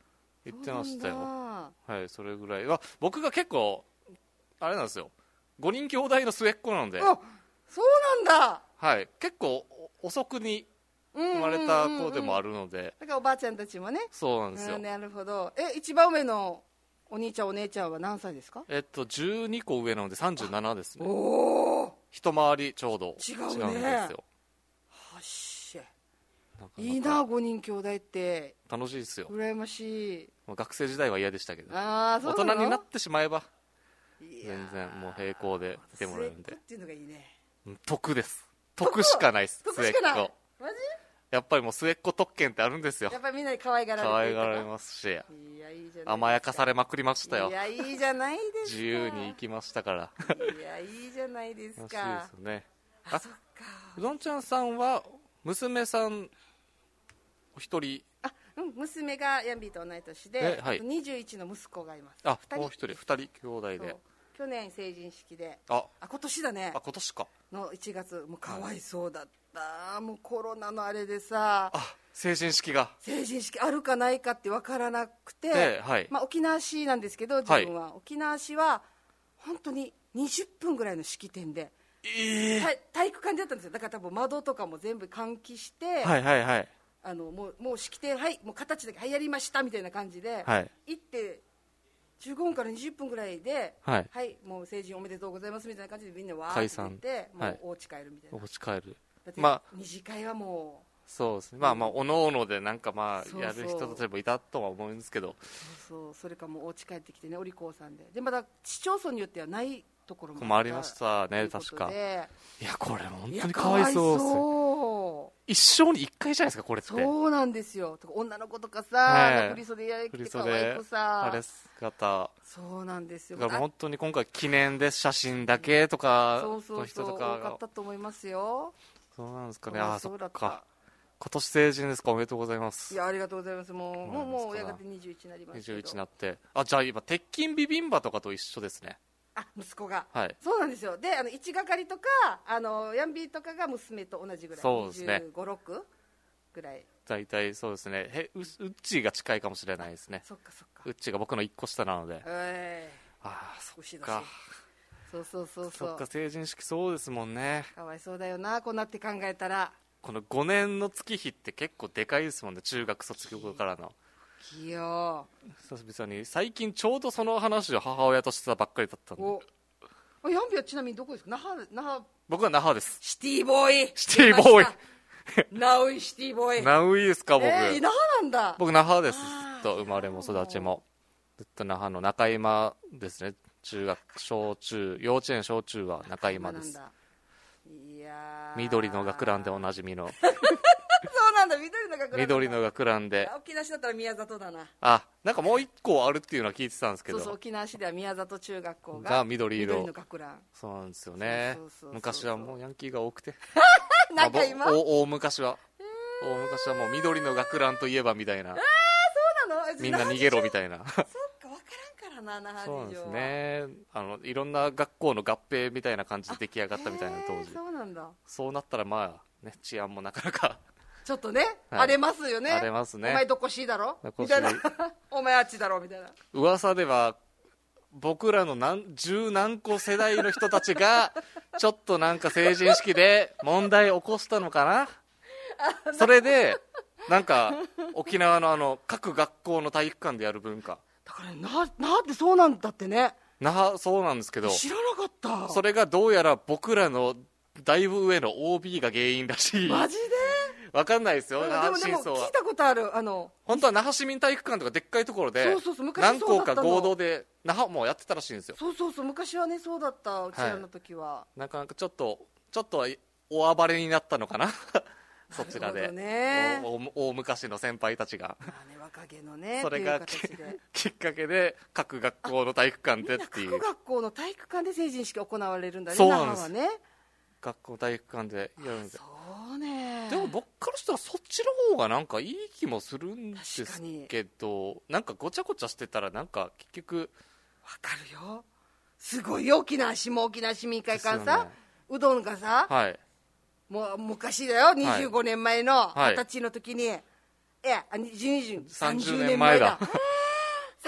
言ってましたよ。 そうなんだ。 はい、それぐらいは僕が結構あれなんですよ、ごにん兄弟の末っ子なので、 あ、そうなんだ。 はい、結構遅くに生まれた子でもあるので、 だからおばあちゃんたちもね。 そうなんですよ。 うん、なるほど。え、一番上のお兄ちゃんお姉ちゃんは何歳ですか？ えっとじゅうにこ上なのでさんじゅうななですね。 おお。 一回りちょうど違違うねうんですよ。 はっしゃ。 なかなかいいな、ごにん兄弟って。 楽しいですよ。 羨ましい。 もう学生時代は嫌でしたけど、 ああ、そ大うなの。 人になってしまえばいやー全然もう並行で来てもらえるんで末っ子っていうのがいいね。 うん得です。得しかないです。 得しかない末っ子マジ？ やっぱりもう末っ子特権ってあるんですよ。 やっぱりみんなに可愛がられて可るとか。 愛がられますし、 いや、いいじゃない。 甘やかされまくりましたよい。や、いいじゃないですか。 自由に行きましたからいや、いいじゃないです楽しいか。 ですよね。 あ、そっか。 うどんちゃんさんは娘さんお一人、 あ、うん、娘がヤンビーと同い年えで、 はいあとにじゅういちの息子がいます。 あ二人もう一人二人兄弟そうで、 去年成人式で、 ああ、今年だねあ今年か、 のいちがつ、もうかわいそうだった。もうコロナのあれでさ、 あ成人式が成人式あるかないかって分からなくて、 で、はい、 まあ、沖縄市なんですけど、自分は、沖縄市は本当ににじゅっぷんぐらいの式典で、 ええ体体育館でやったんですよ。だから多分窓とかも全部換気して、 はいはいはいあのもうもう式典、はいもう形だけはいやりましたみたいな感じで、 はい行ってじゅうごふんからにじゅっぷんぐらいで、 はいもう成人おめでとうございますみたいな感じでみんなわーって解散出て、もはいうお家帰るみたいな、 お家帰る。 だってまあ二次会はもそうですね、まあまあおのおのでなんかまそうそうあやる人たちもいたとは思うんですけど、 うそうそう、それかもうお家帰ってきてね、お利口さんで、でまだ市町村によってはないところももありましたねということ確か。 で、 いやこれ本いや当にかわいそうっすね。 そ一生に一回じゃないですかこれって。 うそうなんですよ。とか女の子とかさ、 はいあの振り袖や着振りて可愛袖くさ、 あれ姿そうなんですよ。 だから本当に今回記念で写真だけとかそうそうそう、 の人と多かがかったと思いますよ。 そうなんですかね。 かわああそっいそうだったか、今年成人ですか、おめでとうございます。 いや、ありがとうございます。もうもうそうなんですかもうやがてにじゅういちになりましたけど。 にじゅういちになって、あじゃあ今鉄筋ビビンバとかと一緒ですね。 あ、息子が、 はいそうなんですよ。で、あの一係とかあのヤンビーとかが娘と同じぐらい、 そうですねにじゅうご、ろくぐらい。 大体そうですね。へううっちーが近いかもしれないですね。 そっかそっか。 うっちーが僕のいっこ下なので、 えああそ牛年っかそうそうそうそそうっか、成人式そうですもんね。 かわいそうだよな、こうなって考えたら。 このごねんの月日って結構でかいですもんね、中学卒業後からの。 いやー、 久々に最近ちょうどその話を母親としてたばっかりだったんで。 おあ、ヤンビーはちなみにどこですか？那覇、那覇僕は那覇です。 シティボーイ。 シティボーイナウイシティボーイ。 ナウイですか僕、 えー、那覇なんだ。 僕那覇です。ずあーっと生まれも育ちもずっと那覇の中今ですね。中学小中幼稚園小中は中今です。 そうなんだ。いやー、 緑の学ランでおなじみのそうなんだ、緑の学ラン。 緑の学ランで、 沖縄市だったら宮里だな。 あなんかもう一個あるっていうのは聞いてたんですけど、 そうそう、沖縄市では宮里中学校がが緑色緑の学ラン。 そうなんですよね。 そうそうそうそう昔はもうヤンキーが多くてなんか今、 まあそうぼ大大昔は大昔はもう緑の学ランといえばみたいな、 なの？ みんな逃げろみいたいなな。そっか、わからんからな、那覇そうなんです事情は。 ね。あのいろんな学校の合併みたいな感じで出来上がったみたいな当へー時。 そうなんだ。 そうなったらまあね治安もなかなかちょっとね、 はい荒れますよね。 荒れますねお前どこしいだろどこしみたいな。お前あっちだろみたいな。 噂では僕らの何十何個世代の人たちがちょっとなんか成人式で問題起こしたのかな。それでなんか沖縄のあの各学校の体育館でやる文化、 だからね、な、なんでそうなんだってね。 那覇そうなんですけど、 知らなかった。 それがどうやら僕らのだいぶ上の オービー が原因らしい。 マジで？ わかんないですよ、 で那覇もでも真相は。 聞いたことある。あの、 本当は那覇市民体育館とかでっかいところでそうそうそう昔何そうだったの校か合同で那覇もやってたらしいんですよ。 そうそうそう、昔はね、そうだった、うちらの時は。 なかなかちょっとちょっとはお暴れになったのかなそちらで、 なるほどね大大昔の先輩たちがまあね、若気のね、 それがっていう形で。 きっかけで各学校の体育館でっていう各学校の体育館で成人式行われるんだね、 そうなんです那覇はね。 学校体育館でやるんで。 そうね。 でも僕からしたらそっちの方がなんかいい気もするんです確かにけど、なんかごちゃごちゃしてたらなんか結局わかるよ。すごいよ、沖縄市も沖縄市民会館さ、 ですよねうどんがさ、 はいもう昔だよ、にじゅうごねんまえのはい二十歳の時に、いや、にじゅう、 さんじゅうねんまえだあー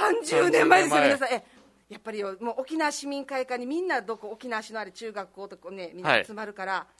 さんじゅうねんまえですよ皆さん。えやっぱりよもう沖縄市民会館にみんなどこ沖縄市のある中学校とかねみんな集まるから、はい、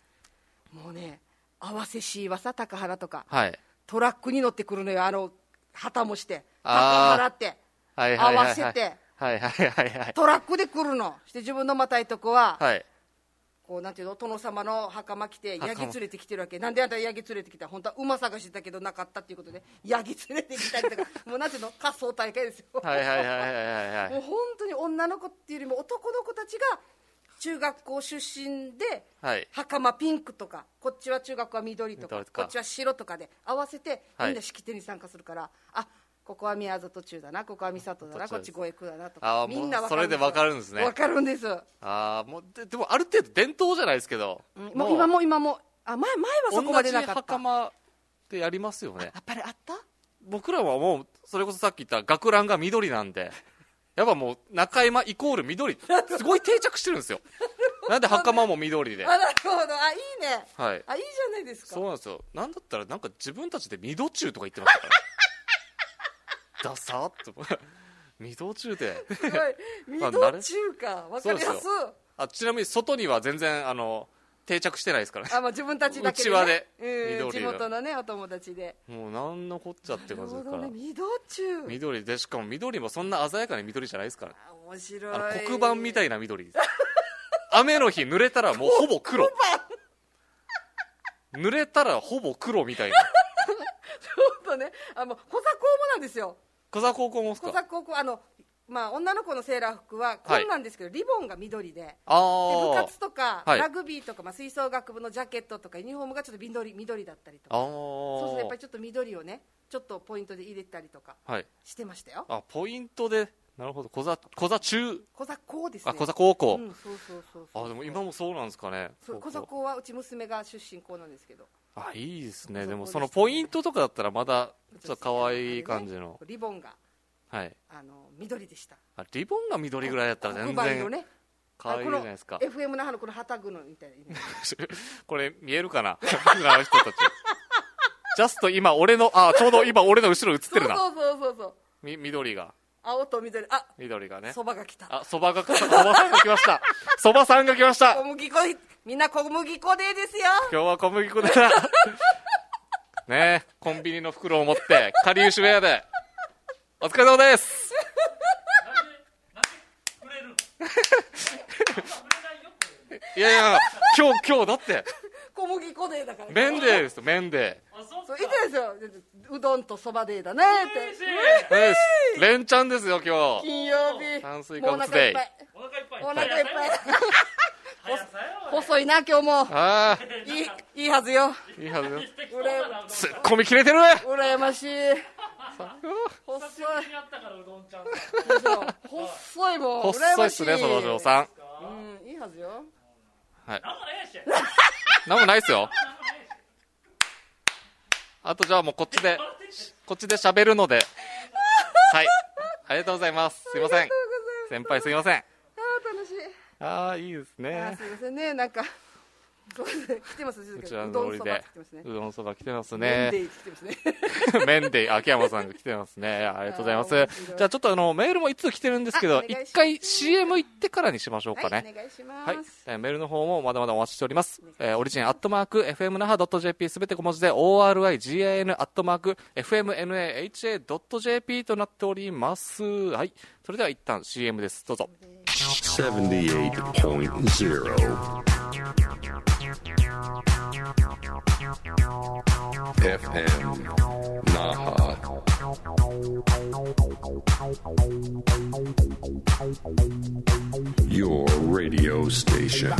もうね合わせしはさ高原とか、はい、トラックに乗ってくるのよ、あの旗もして高原って、はいはいはいはい、合わせて、はいはいはいはい、トラックで来るのして自分のまたいとこは、はい、こうなんていうの殿様の袴着てヤギ連れてきてるわけ。なんであんたヤギ連れてきた、本当は馬探してたけどなかったっていうことでヤギ連れてきたりとかもうなんていうの仮装大会ですよはいはいはいはいはい、もう本当に女の子っていうよりも男の子たちが中学校出身で、はい、袴ピンクとかこっちは中学校は緑と か, とかこっちは白とかで合わせてみんな式典に参加するから、はい、あここは宮里中だな、ここは三里だな、こっち五栄区だなとか、みんな分かるんですよ。それで分かるんですね。分かるんです。 あもう で, でもある程度伝統じゃないですけど、 うん、もう今も今もあ 前, 前はそこまでなかった。 同じ袴でやりますよね。 やっぱりあった。 僕らはもうそれこそさっき言った学ランが緑なんでやっぱもう中山イコール緑すごい定着してるんですよなんで袴も緑で。 あなるほど、あいいね、 はい、 あいいじゃないですか。 そうなんですよ。なんだったらなんか自分たちでミド中とか言ってましたからダサっとミド中ですごいミド中か分かりやすい。 あちなみに外には全然あの定着してないですからね。 あ、まあ、自分たちだけで、ね、 うちわで、 うん、地元のねお友達でもう何のこっちゃって感じですから。 ね、ミド中緑でしかも緑もそんな鮮やかな緑じゃないですから。 あ面白い。 あの黒板みたいな緑です雨の日濡れたらもうほぼ黒濡れたらほぼ黒みたいなちょっとねあの小座高もなんですよ。 小座高校もですか。 小座高校あのまあ、女の子のセーラー服はこんなんですけど、はい、リボンが緑 で, で部活とか、はい、ラグビーとか、まあ、吹奏楽部のジャケットとかユニフォームがちょっと緑緑だったりとか、そうするとやっぱりちょっと緑をねちょっとポイントで入れたりとかしてましたよ、 はい、あポイントでなるほど。小座小座中小座高ですね。 あ小座高校、 うん、そうそうそうそう。 あでも今もそうなんですかね。 そう小座高はうち娘が出身校なんですけど。 あいいですね。でもそのポイントとかだったらまだちょっと可愛い感じの、 ね、リボンがはい、あの緑でした。 あリボンが緑ぐらいだったら全然、ね、可愛いじゃないですか。 エフエム 那覇のこの旗具のみたいなこれ見えるかなあの人たちジャスト今俺のあちょうど今俺の後ろ映ってるな。 そうそうそうそうみ緑が青と緑あ緑がね。 そばが来た。 あそばがそばさんが来ましたそばさんが来ました。 小麦粉みんな小麦粉でですよ。 今日は小麦粉でだねえコンビニの袋を持ってかりゆしウェアでお疲れ様です。いやいや今日今日だって小麦粉デーだから。 麺デーですよ麺デー。そういいですよ。うどんとそばデーだねって。 えー、連チャンですよ今日。 金曜日。 炭水化物デー。 お腹いっぱい。お腹いっぱい。細いな今日も。ああ。いいいいはずよ。 いいはずよ。ツッコミ切れてる。 羨ましい。細い細いもん細いっすねその嬢さん。 うんいいはずよ。 はいなんもないっすよ。あとじゃあもうこっちでこっちで喋るのではいありがとうございます。すいません先輩すいません。ああ楽しい。 ああいいですね。 あすいませんねなんか来てます。 こちらの通りでうどんそば来てますね。 メンデイ来てますね。メンデイ秋山さんが来てますね。ありがとうございます。じゃあちょっとあのメールもいつ来てるんですけど一回 シーエム 行ってからにしましょうかね。 はいお願いします。 はいメールの方もまだまだお待ちしております。えー、オリジンアットマーク エフエムナハドットジェーピー すべて小文字で オーアールアイジーエーエヌ アットマーク エフエムエヌエーエイチエードットジェーピー となっております。はいそれでは一旦 シーエム ですどうぞ。 セブンティーエイトポイントゼロエフエム Naha Your radio station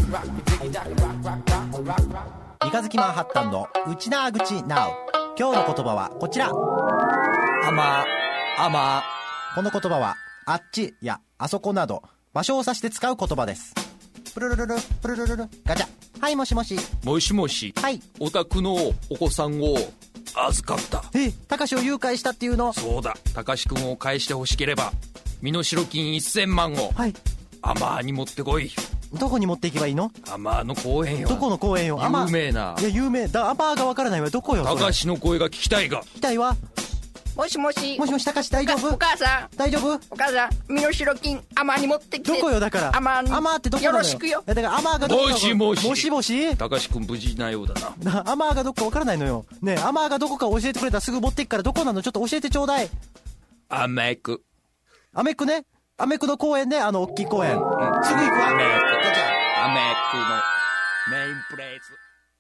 三日月マンハッタンの内縄口ナウ。今日の言葉はこちら。あまあま。この言葉はあっちやあそこなど場所を指して使う言葉です。プルルルルプルルルルガチャ。はいもしもし。 もしもし。 はい。 お宅のお子さんを預かった。 えたかしを誘拐したっていうの。 そうだたかしくんを返してほしければ身代金せんまんをはいアマーに持ってこい。 どこに持っていけばいいの。 アマーの公園よ。 どこの公園よ。 有名な。 いや有名だアマーがわからないわ。どこよ。 たかしの声が聞きたいが。 聞きたいわ。 もしもしもしもし、たかし大丈夫？ お母さん大丈夫？ お母さん身代金アマに持ってきて。 どこよだから。 アマにアマってどこなのよ。 よろしくよ。 だからアマがどこか。 もしもしもしもし。 高志くん無事なようだな。 なアマがどこかわからないのよ。ねえ、アマがどこか教えてくれたらすぐ持っていくからどこなのちょっと教えてちょうだい。 アメクアメクね。アメクの公園ね、あの大きい公園。 うん、 すぐ行くわ。 アメクじゃあアメクのメインプレイス。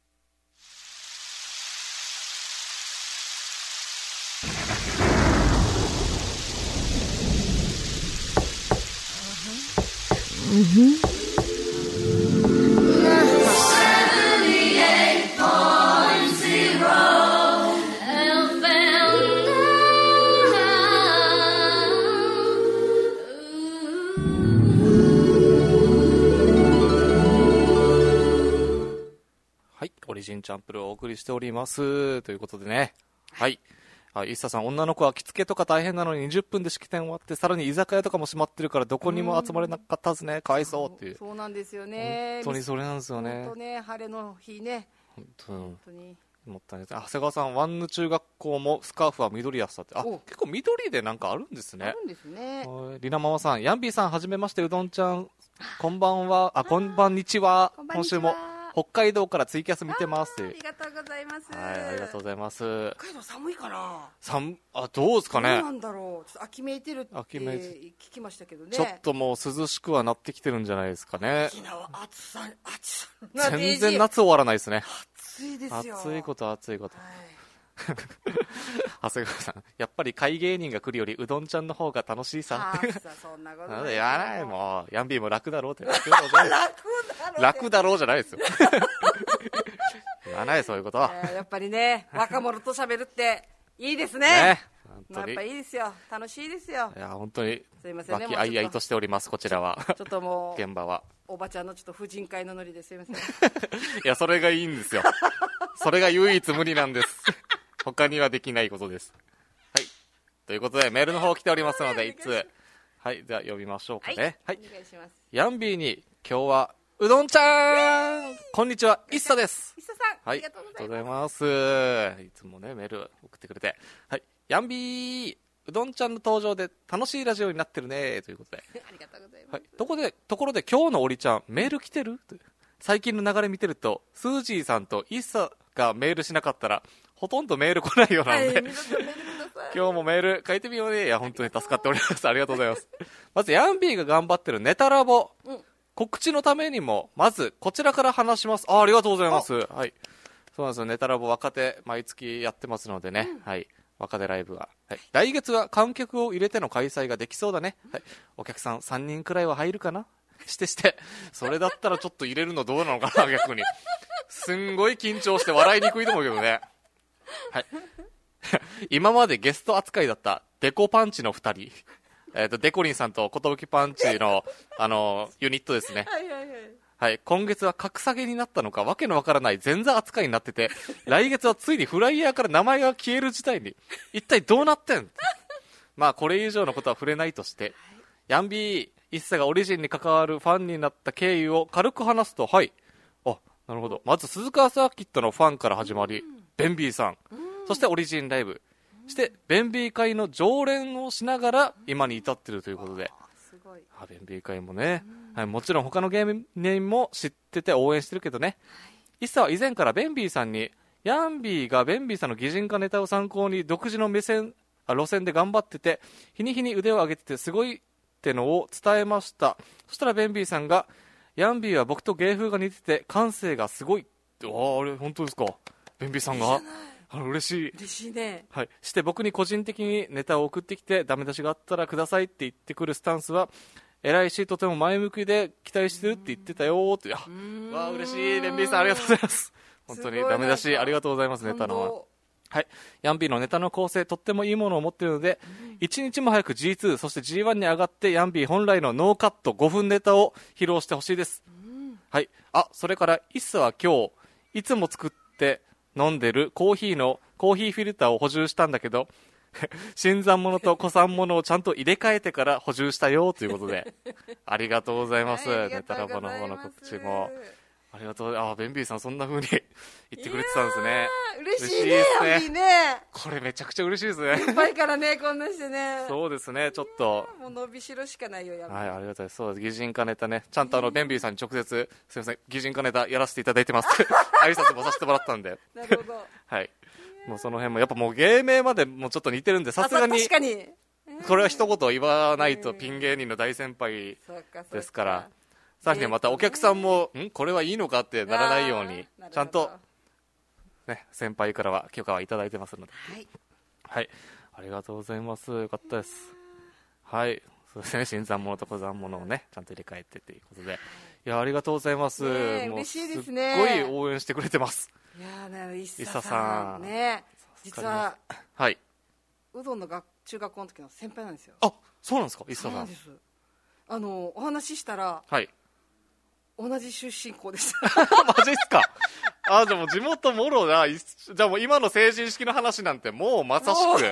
はい、オリジンチャンプルをお送りしておりますということでね、はいあ、イッサさん、女の子は着付けとか大変なのににじゅっぷんで式典終わって、さらに居酒屋とかも閉まってるからどこにも集まれなかったですね、かわいそうっていう。 そうなんですよね。 本当にそれなんですよね。 本当ね、晴れの日ね。 本当に本当にもったいないですね。長谷川さん、ワンヌ中学校もスカーフは緑やったって。あ、 お結構緑でなんかあるんですね。 あるんですね。 はいリナママさん、ヤンビーさん、はじめまして、うどんちゃん、こんばんは、あ、こんばんにちは。 こんばんにちは今週も北海道からツイキャス見てます。 ありがとうございます。 はい、ありがとうございます。 北海道寒いかな。 寒あ、どうですかね。 どうなんだろう。ちょっと秋めいてるって秋めいて聞きましたけどね。 ちょっともう涼しくはなってきてるんじゃないですかね。 沖縄暑さ暑さ。 全然夏終わらないですね。 暑いですよ。 暑いこと暑いこと。 はい長谷川さん、やっぱり会芸人が来るよりうどんちゃんの方が楽しいさ。 あーさそんなことなんない。 でやらないもうヤンビーも楽だろうって。楽だろう楽だろう。 楽だろうじゃないですよ。言わないそういうことは。 えーやっぱりね、若者と喋るっていいですね。 ね、 まあやっ本当に。 ぱいいですよ。楽しいですよい。や本当にすいませんね和気あいあいとしておりますこちらは。 ちょっともう現場は。 おばちゃんのちょっと婦人会のノリですいません。 いやそれがいいんですよ。それが唯一無二なんです。他にはできないことです。はい。ということでメールの方来ておりますのでいつはいでは読みましょうかね。はい。 お願いします。 ヤンビーに今日はうどんちゃんこんにちはイッサです。 石田さん、 はい、 ありがとうございます。 ありがとうございます。いつもね、メール送ってくれて。はい。ヤンビー、うどんちゃんの登場で楽しいラジオになってるね、ということで。 ありがとうございます。 はい。ところで、ところで今日のおりちゃん、メール来てる最近の流れ見てると、スージーさんとイッサがメールしなかったら、ほとんどメール来ないようなので、 はい、皆さんメールください。 今日もメール書いてみようね。いや、本当に助かっております。ありがとうございます。まず、ヤンビーが頑張ってるネタラボ。 うん告知のためにも、まず、こちらから話します。あ、ありがとうございます。はい。そうなんですよ。ネタラボ若手、毎月やってますのでね。うん、はい。若手ライブは。はい。来月は観客を入れての開催ができそうだね。はい。お客さんさんにんくらいは入るかなしてして。それだったらちょっと入れるのどうなのかな、逆に。すんごい緊張して笑いにくいと思うけどね。はい。今までゲスト扱いだったデコパンチのふたり。えっと、デコリンさんとコトブキパンチの、あの、ユニットですね。 はいはいはい。 はい。今月は格下げになったのか、わけのわからない前座扱いになってて、来月はついにフライヤーから名前が消える事態に。一体どうなってんまあ、これ以上のことは触れないとして、ヤンビー、イッサがオリジンに関わるファンになった経緯を軽く話すと、はい。あ、なるほど。まず、鈴川サーキットのファンから始まり、ベンビーさん、そしてオリジンライブ。してベンビー会の常連をしながら今に至っているということで、 すごい。 あベンビー会もね、はい、もちろん他の芸人も知ってて応援してるけどね、イッサは以前からベンビーさんにヤンビーがベンビーさんの擬人化ネタを参考に独自の目線あ路線で頑張ってて日に日に腕を上げててすごいってのを伝えました。そしたらベンビーさんがヤンビーは僕と芸風が似てて感性がすごいって。あああれ本当ですか。ベンビーさんがあの嬉しい。 嬉しいね。 はい。して僕に個人的にネタを送ってきてダメ出しがあったらくださいって言ってくるスタンスは偉いしとても前向きで期待してるって言ってたよーって。あわあ嬉しい。ベンビーさんありがとうございます。本当にダメ出しありがとうございます。ネタのははい。ヤンビーのネタの構成とってもいいものを持っているので、うん、一日も早く ジーツー そして ジーワン に上がってヤンビー本来のノーカットごふんネタを披露してほしいです、うん、はい。あそれからイッサは今日いつも作って飲んでるコーヒーのコーヒーフィルターを補充したんだけど新参者と古参者をちゃんと入れ替えてから補充したよということでありがとうございます、はい、ネタラボの方の告知もありがとう。あ、ベンビーさんそんな風に言ってくれてたんですね。 嬉しいね、ハッピーね。 これめちゃくちゃ嬉しいですね。 いっぱいからね、こんなしてね。 そうですね、ちょっと。 もう伸びしろしかないよ、やっぱはい、ありがたいです。そうです。擬人化ネタね。ちゃんとあの、ベンビーさんに直接、すみません、擬人化ネタやらせていただいてます。挨拶もさせてもらったんで。 なるほど。 はい。もうその辺も、やっぱもう芸名までもうちょっと似てるんで、さすがに。 確かに。 これは一言言わないとピン芸人の大先輩ですから。さらにまたお客さんも、んこれはいいのかってならないように、ちゃんと、ね、先輩からは許可はいただいてますので。 はい。 はい。ありがとうございます。よかったです。はい。そうですね。新参者と小参者をね、ちゃんと入れ替えてということで。いや、ありがとうございます。 ね、嬉しいですね。 すっごい応援してくれてます。 いやーね、一茶さん。ね。実は、 はい。 うどんの学中学校の時の先輩なんですよ。 あ、そうなんですか、一茶さん。 そうなんです。あの、お話ししたら、 はい。 同じ出身校でした。 マジっすか。あ、じゃあもう地元もろな、じゃあもう今の成人式の話なんてもうまさしく、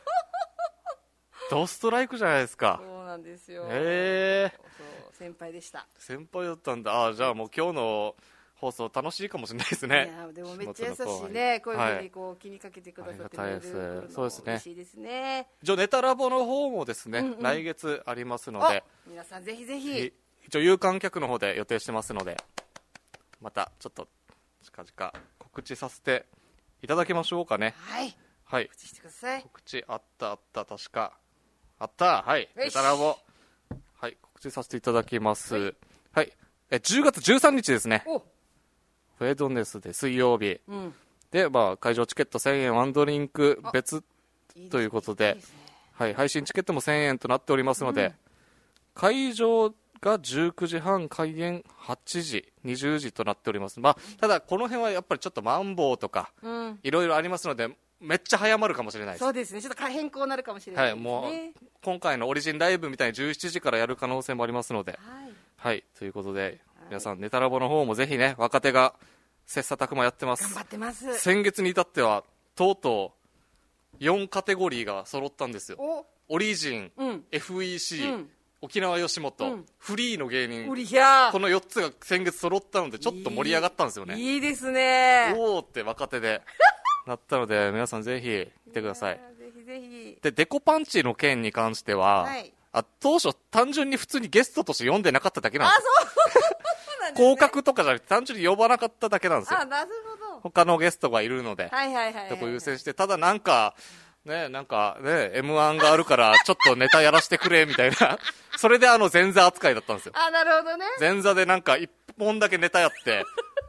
ドストライクじゃないですか。 そうなんですよ。 へえ。 そう、先輩でした。 先輩だったんだ。あ、じゃあもう今日の放送楽しいかもしれないですね。 いやでもめっちゃ優しいね。こういうふうにこう気にかけてくださってありがたいです。そうですね。 嬉しいですね。 一応ネタラボの方もですね、うんうん、来月ありますので、 皆さんぜひぜひ。 一応有観客の方で予定してますので、またちょっと近々告知させていただきましょうかね。 はい。 はい。 告知してください。 告知あったあった確かあったはい。ネタラボはい告知させていただきます。はい。はい、えじゅうがつじゅうさんにちですね。お。フェドネスで水曜日、うん、で、まあ、会場チケットせんえんワンドリンク別ということで、いいですね、はい、配信チケットもせんえんとなっておりますので、うん、会場がじゅうくじはん開演はちじにじゅうじとなっております。まあ、ただこの辺はやっぱりちょっとマンボウとか、うん、いろいろありますのでめっちゃ早まるかもしれないです。 そうですね、ちょっと変更になるかもしれないですね。 はい、もう今回のオリジンライブみたいにじゅうしちじからやる可能性もありますので、はい、はい、ということで皆さんネタラボの方もぜひね、若手が切磋琢磨やってます。 頑張ってます。 先月に至ってはとうとうよんカテゴリーが揃ったんですよ。オリジン、うん、エフイーシー、うん、沖縄吉本、うん、フリーの芸人、このよっつが先月揃ったのでちょっと盛り上がったんですよね。 いいですね。 おーって若手でなったので皆さんぜひ見てください。 ぜひぜひ。 でデコパンチの件に関しては、はい、あ当初単純に普通にゲストとして呼んでなかっただけなんですよ。 あ、そうなんですね。 降格とかじゃなくて単純に呼ばなかっただけなんですよ。 あ、なるほど。 他のゲストがいるので、 はいはいはいはい、 そこ優先して、ただなんかね、なんかね エムワン があるからちょっとネタやらせてくれみたいなそれであの前座扱いだったんですよ。 あ、なるほどね。 前座でなんか一本だけネタやって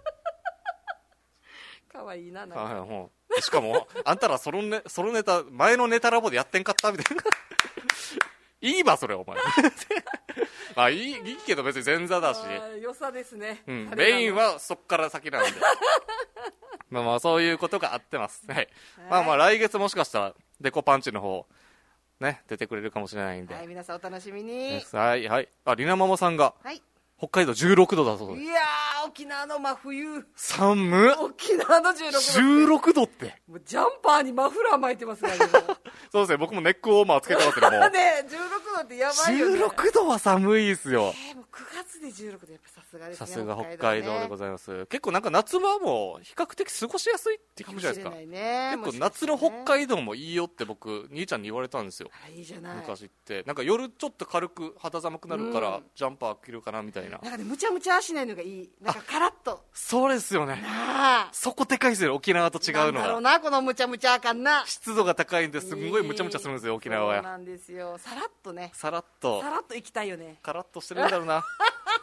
かわいいな、なんか、 はいはい、しかもあんたらソロネ、ソロネタ前のネタラボでやってんかったみたいないいわそれお前まあいい、いいけど別に前座だし良さですね、 うん、メインはそっから先なんでまあまあそういうことがあってます、はい、はい、まあまあ来月もしかしたらデコパンチの方ね出てくれるかもしれないんで、 はい、皆さんお楽しみに。 はいはい。あ、りなママさんが、 はい、 北海道じゅうろくどだそうです。 いやー、沖縄の真冬寒っ。 沖縄のじゅうろくどじゅうろくどってもうジャンパーにマフラー巻いてますからねそうですね、僕もネックウォーマーつけてますけどもね、じゅうろくどってやばいよね。 じゅうろくどは寒いですよ。 えー、もうくがつでじゅうろくどやっぱさすがですね。 さすが北海道でございます、ね、結構なんか夏場も比較的過ごしやすいって聞くじゃないですか。 かもしれないね。 結構夏の北海道もいいよって僕兄ちゃんに言われたんですよ。 あ、いいじゃない。 昔ってなんか夜ちょっと軽く肌寒くなるから、うん、ジャンパー着るかなみたいな。 なんかね、むちゃむちゃしないのがいい。なんかカラッと。 そうですよね。 なあ、 そこでかいですよ、沖縄と違うのは。なんだろうな、このむちゃむちゃあかんな。 湿度が高いんですんごいむちゃむちゃするんですよ、沖縄は。 そうなんですよ。さらっとね。 さらっと。 さらっと行きたいよね。 カラッとしてるんだろうな。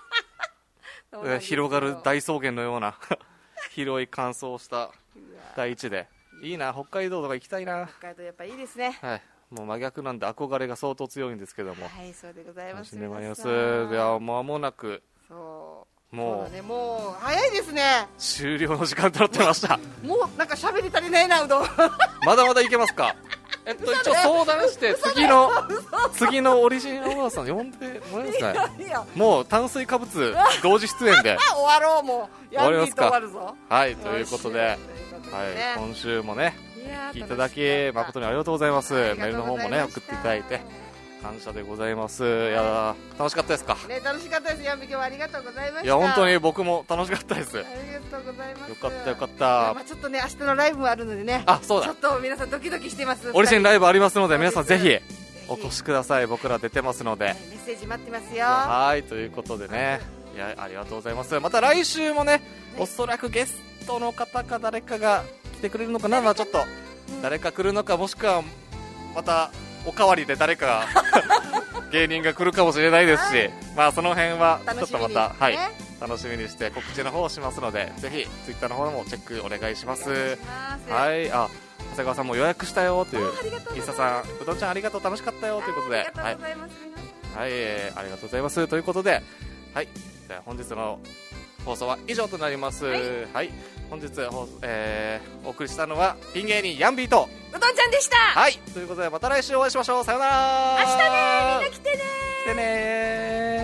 広がる大草原のような広い乾燥した大地でいいな。北海道とか行きたいな。 北海道やっぱいいですね。 はい、もう真逆なんで憧れが相当強いんですけども。 はい、そうでございます。 楽しんでまいります。いや、間もなく、 そうもう、 そうだね、もう早いですね。 終了の時間となってましたもうなんか喋り足りないな、うどんまだまだいけますか。えっと、一応相談して次の次のオリジンアワーさん呼んでもらえますかね。もう炭水化物同時出演で終わろう。もうやんにと終わるぞ。 はい、ということで、はい、今週もね聞いていただき誠にありがとうございます。メールの方もね送っていただいて、 感謝でございます。いや楽しかったですかね。楽しかったです。やんび今日はありがとうございました。 いや本当に僕も楽しかったです。 ありがとうございます。 よかったよかっまた。 あちょっとね明日のライブもあるのでね。 あ、そうだ。 ちょっと皆さんドキドキしてます。 オリジンライブありますので皆さんぜひおひ越しください。僕ら出てますので。 メッセージ待ってますよ。 はいということでね。いやありがとうございます。また来週もね、おそらくゲストの方か誰かが来てくれるのかな。まあちょっと誰か来るのか、もしくはまたおかわりで誰か芸人が来るかもしれないですし、まあその辺はちょっとまた、はい、楽しみにして告知の方をしますので、ぜひツイッターの方もチェックお願いします。はい、あ、長谷川さんも予約したよという、イッサさん、うどんちゃんありがとう、楽しかったよということで、はい、はい、えー、ありがとうございますということで、はい、じゃあ本日の放送は以上となります。はい、はい、本日、えー、お送りしたのはピン芸人ヤンビーとうどんちゃんでした。 はい、ということでまた来週お会いしましょう。さようなら。 明日ね、みんな来てね来てね。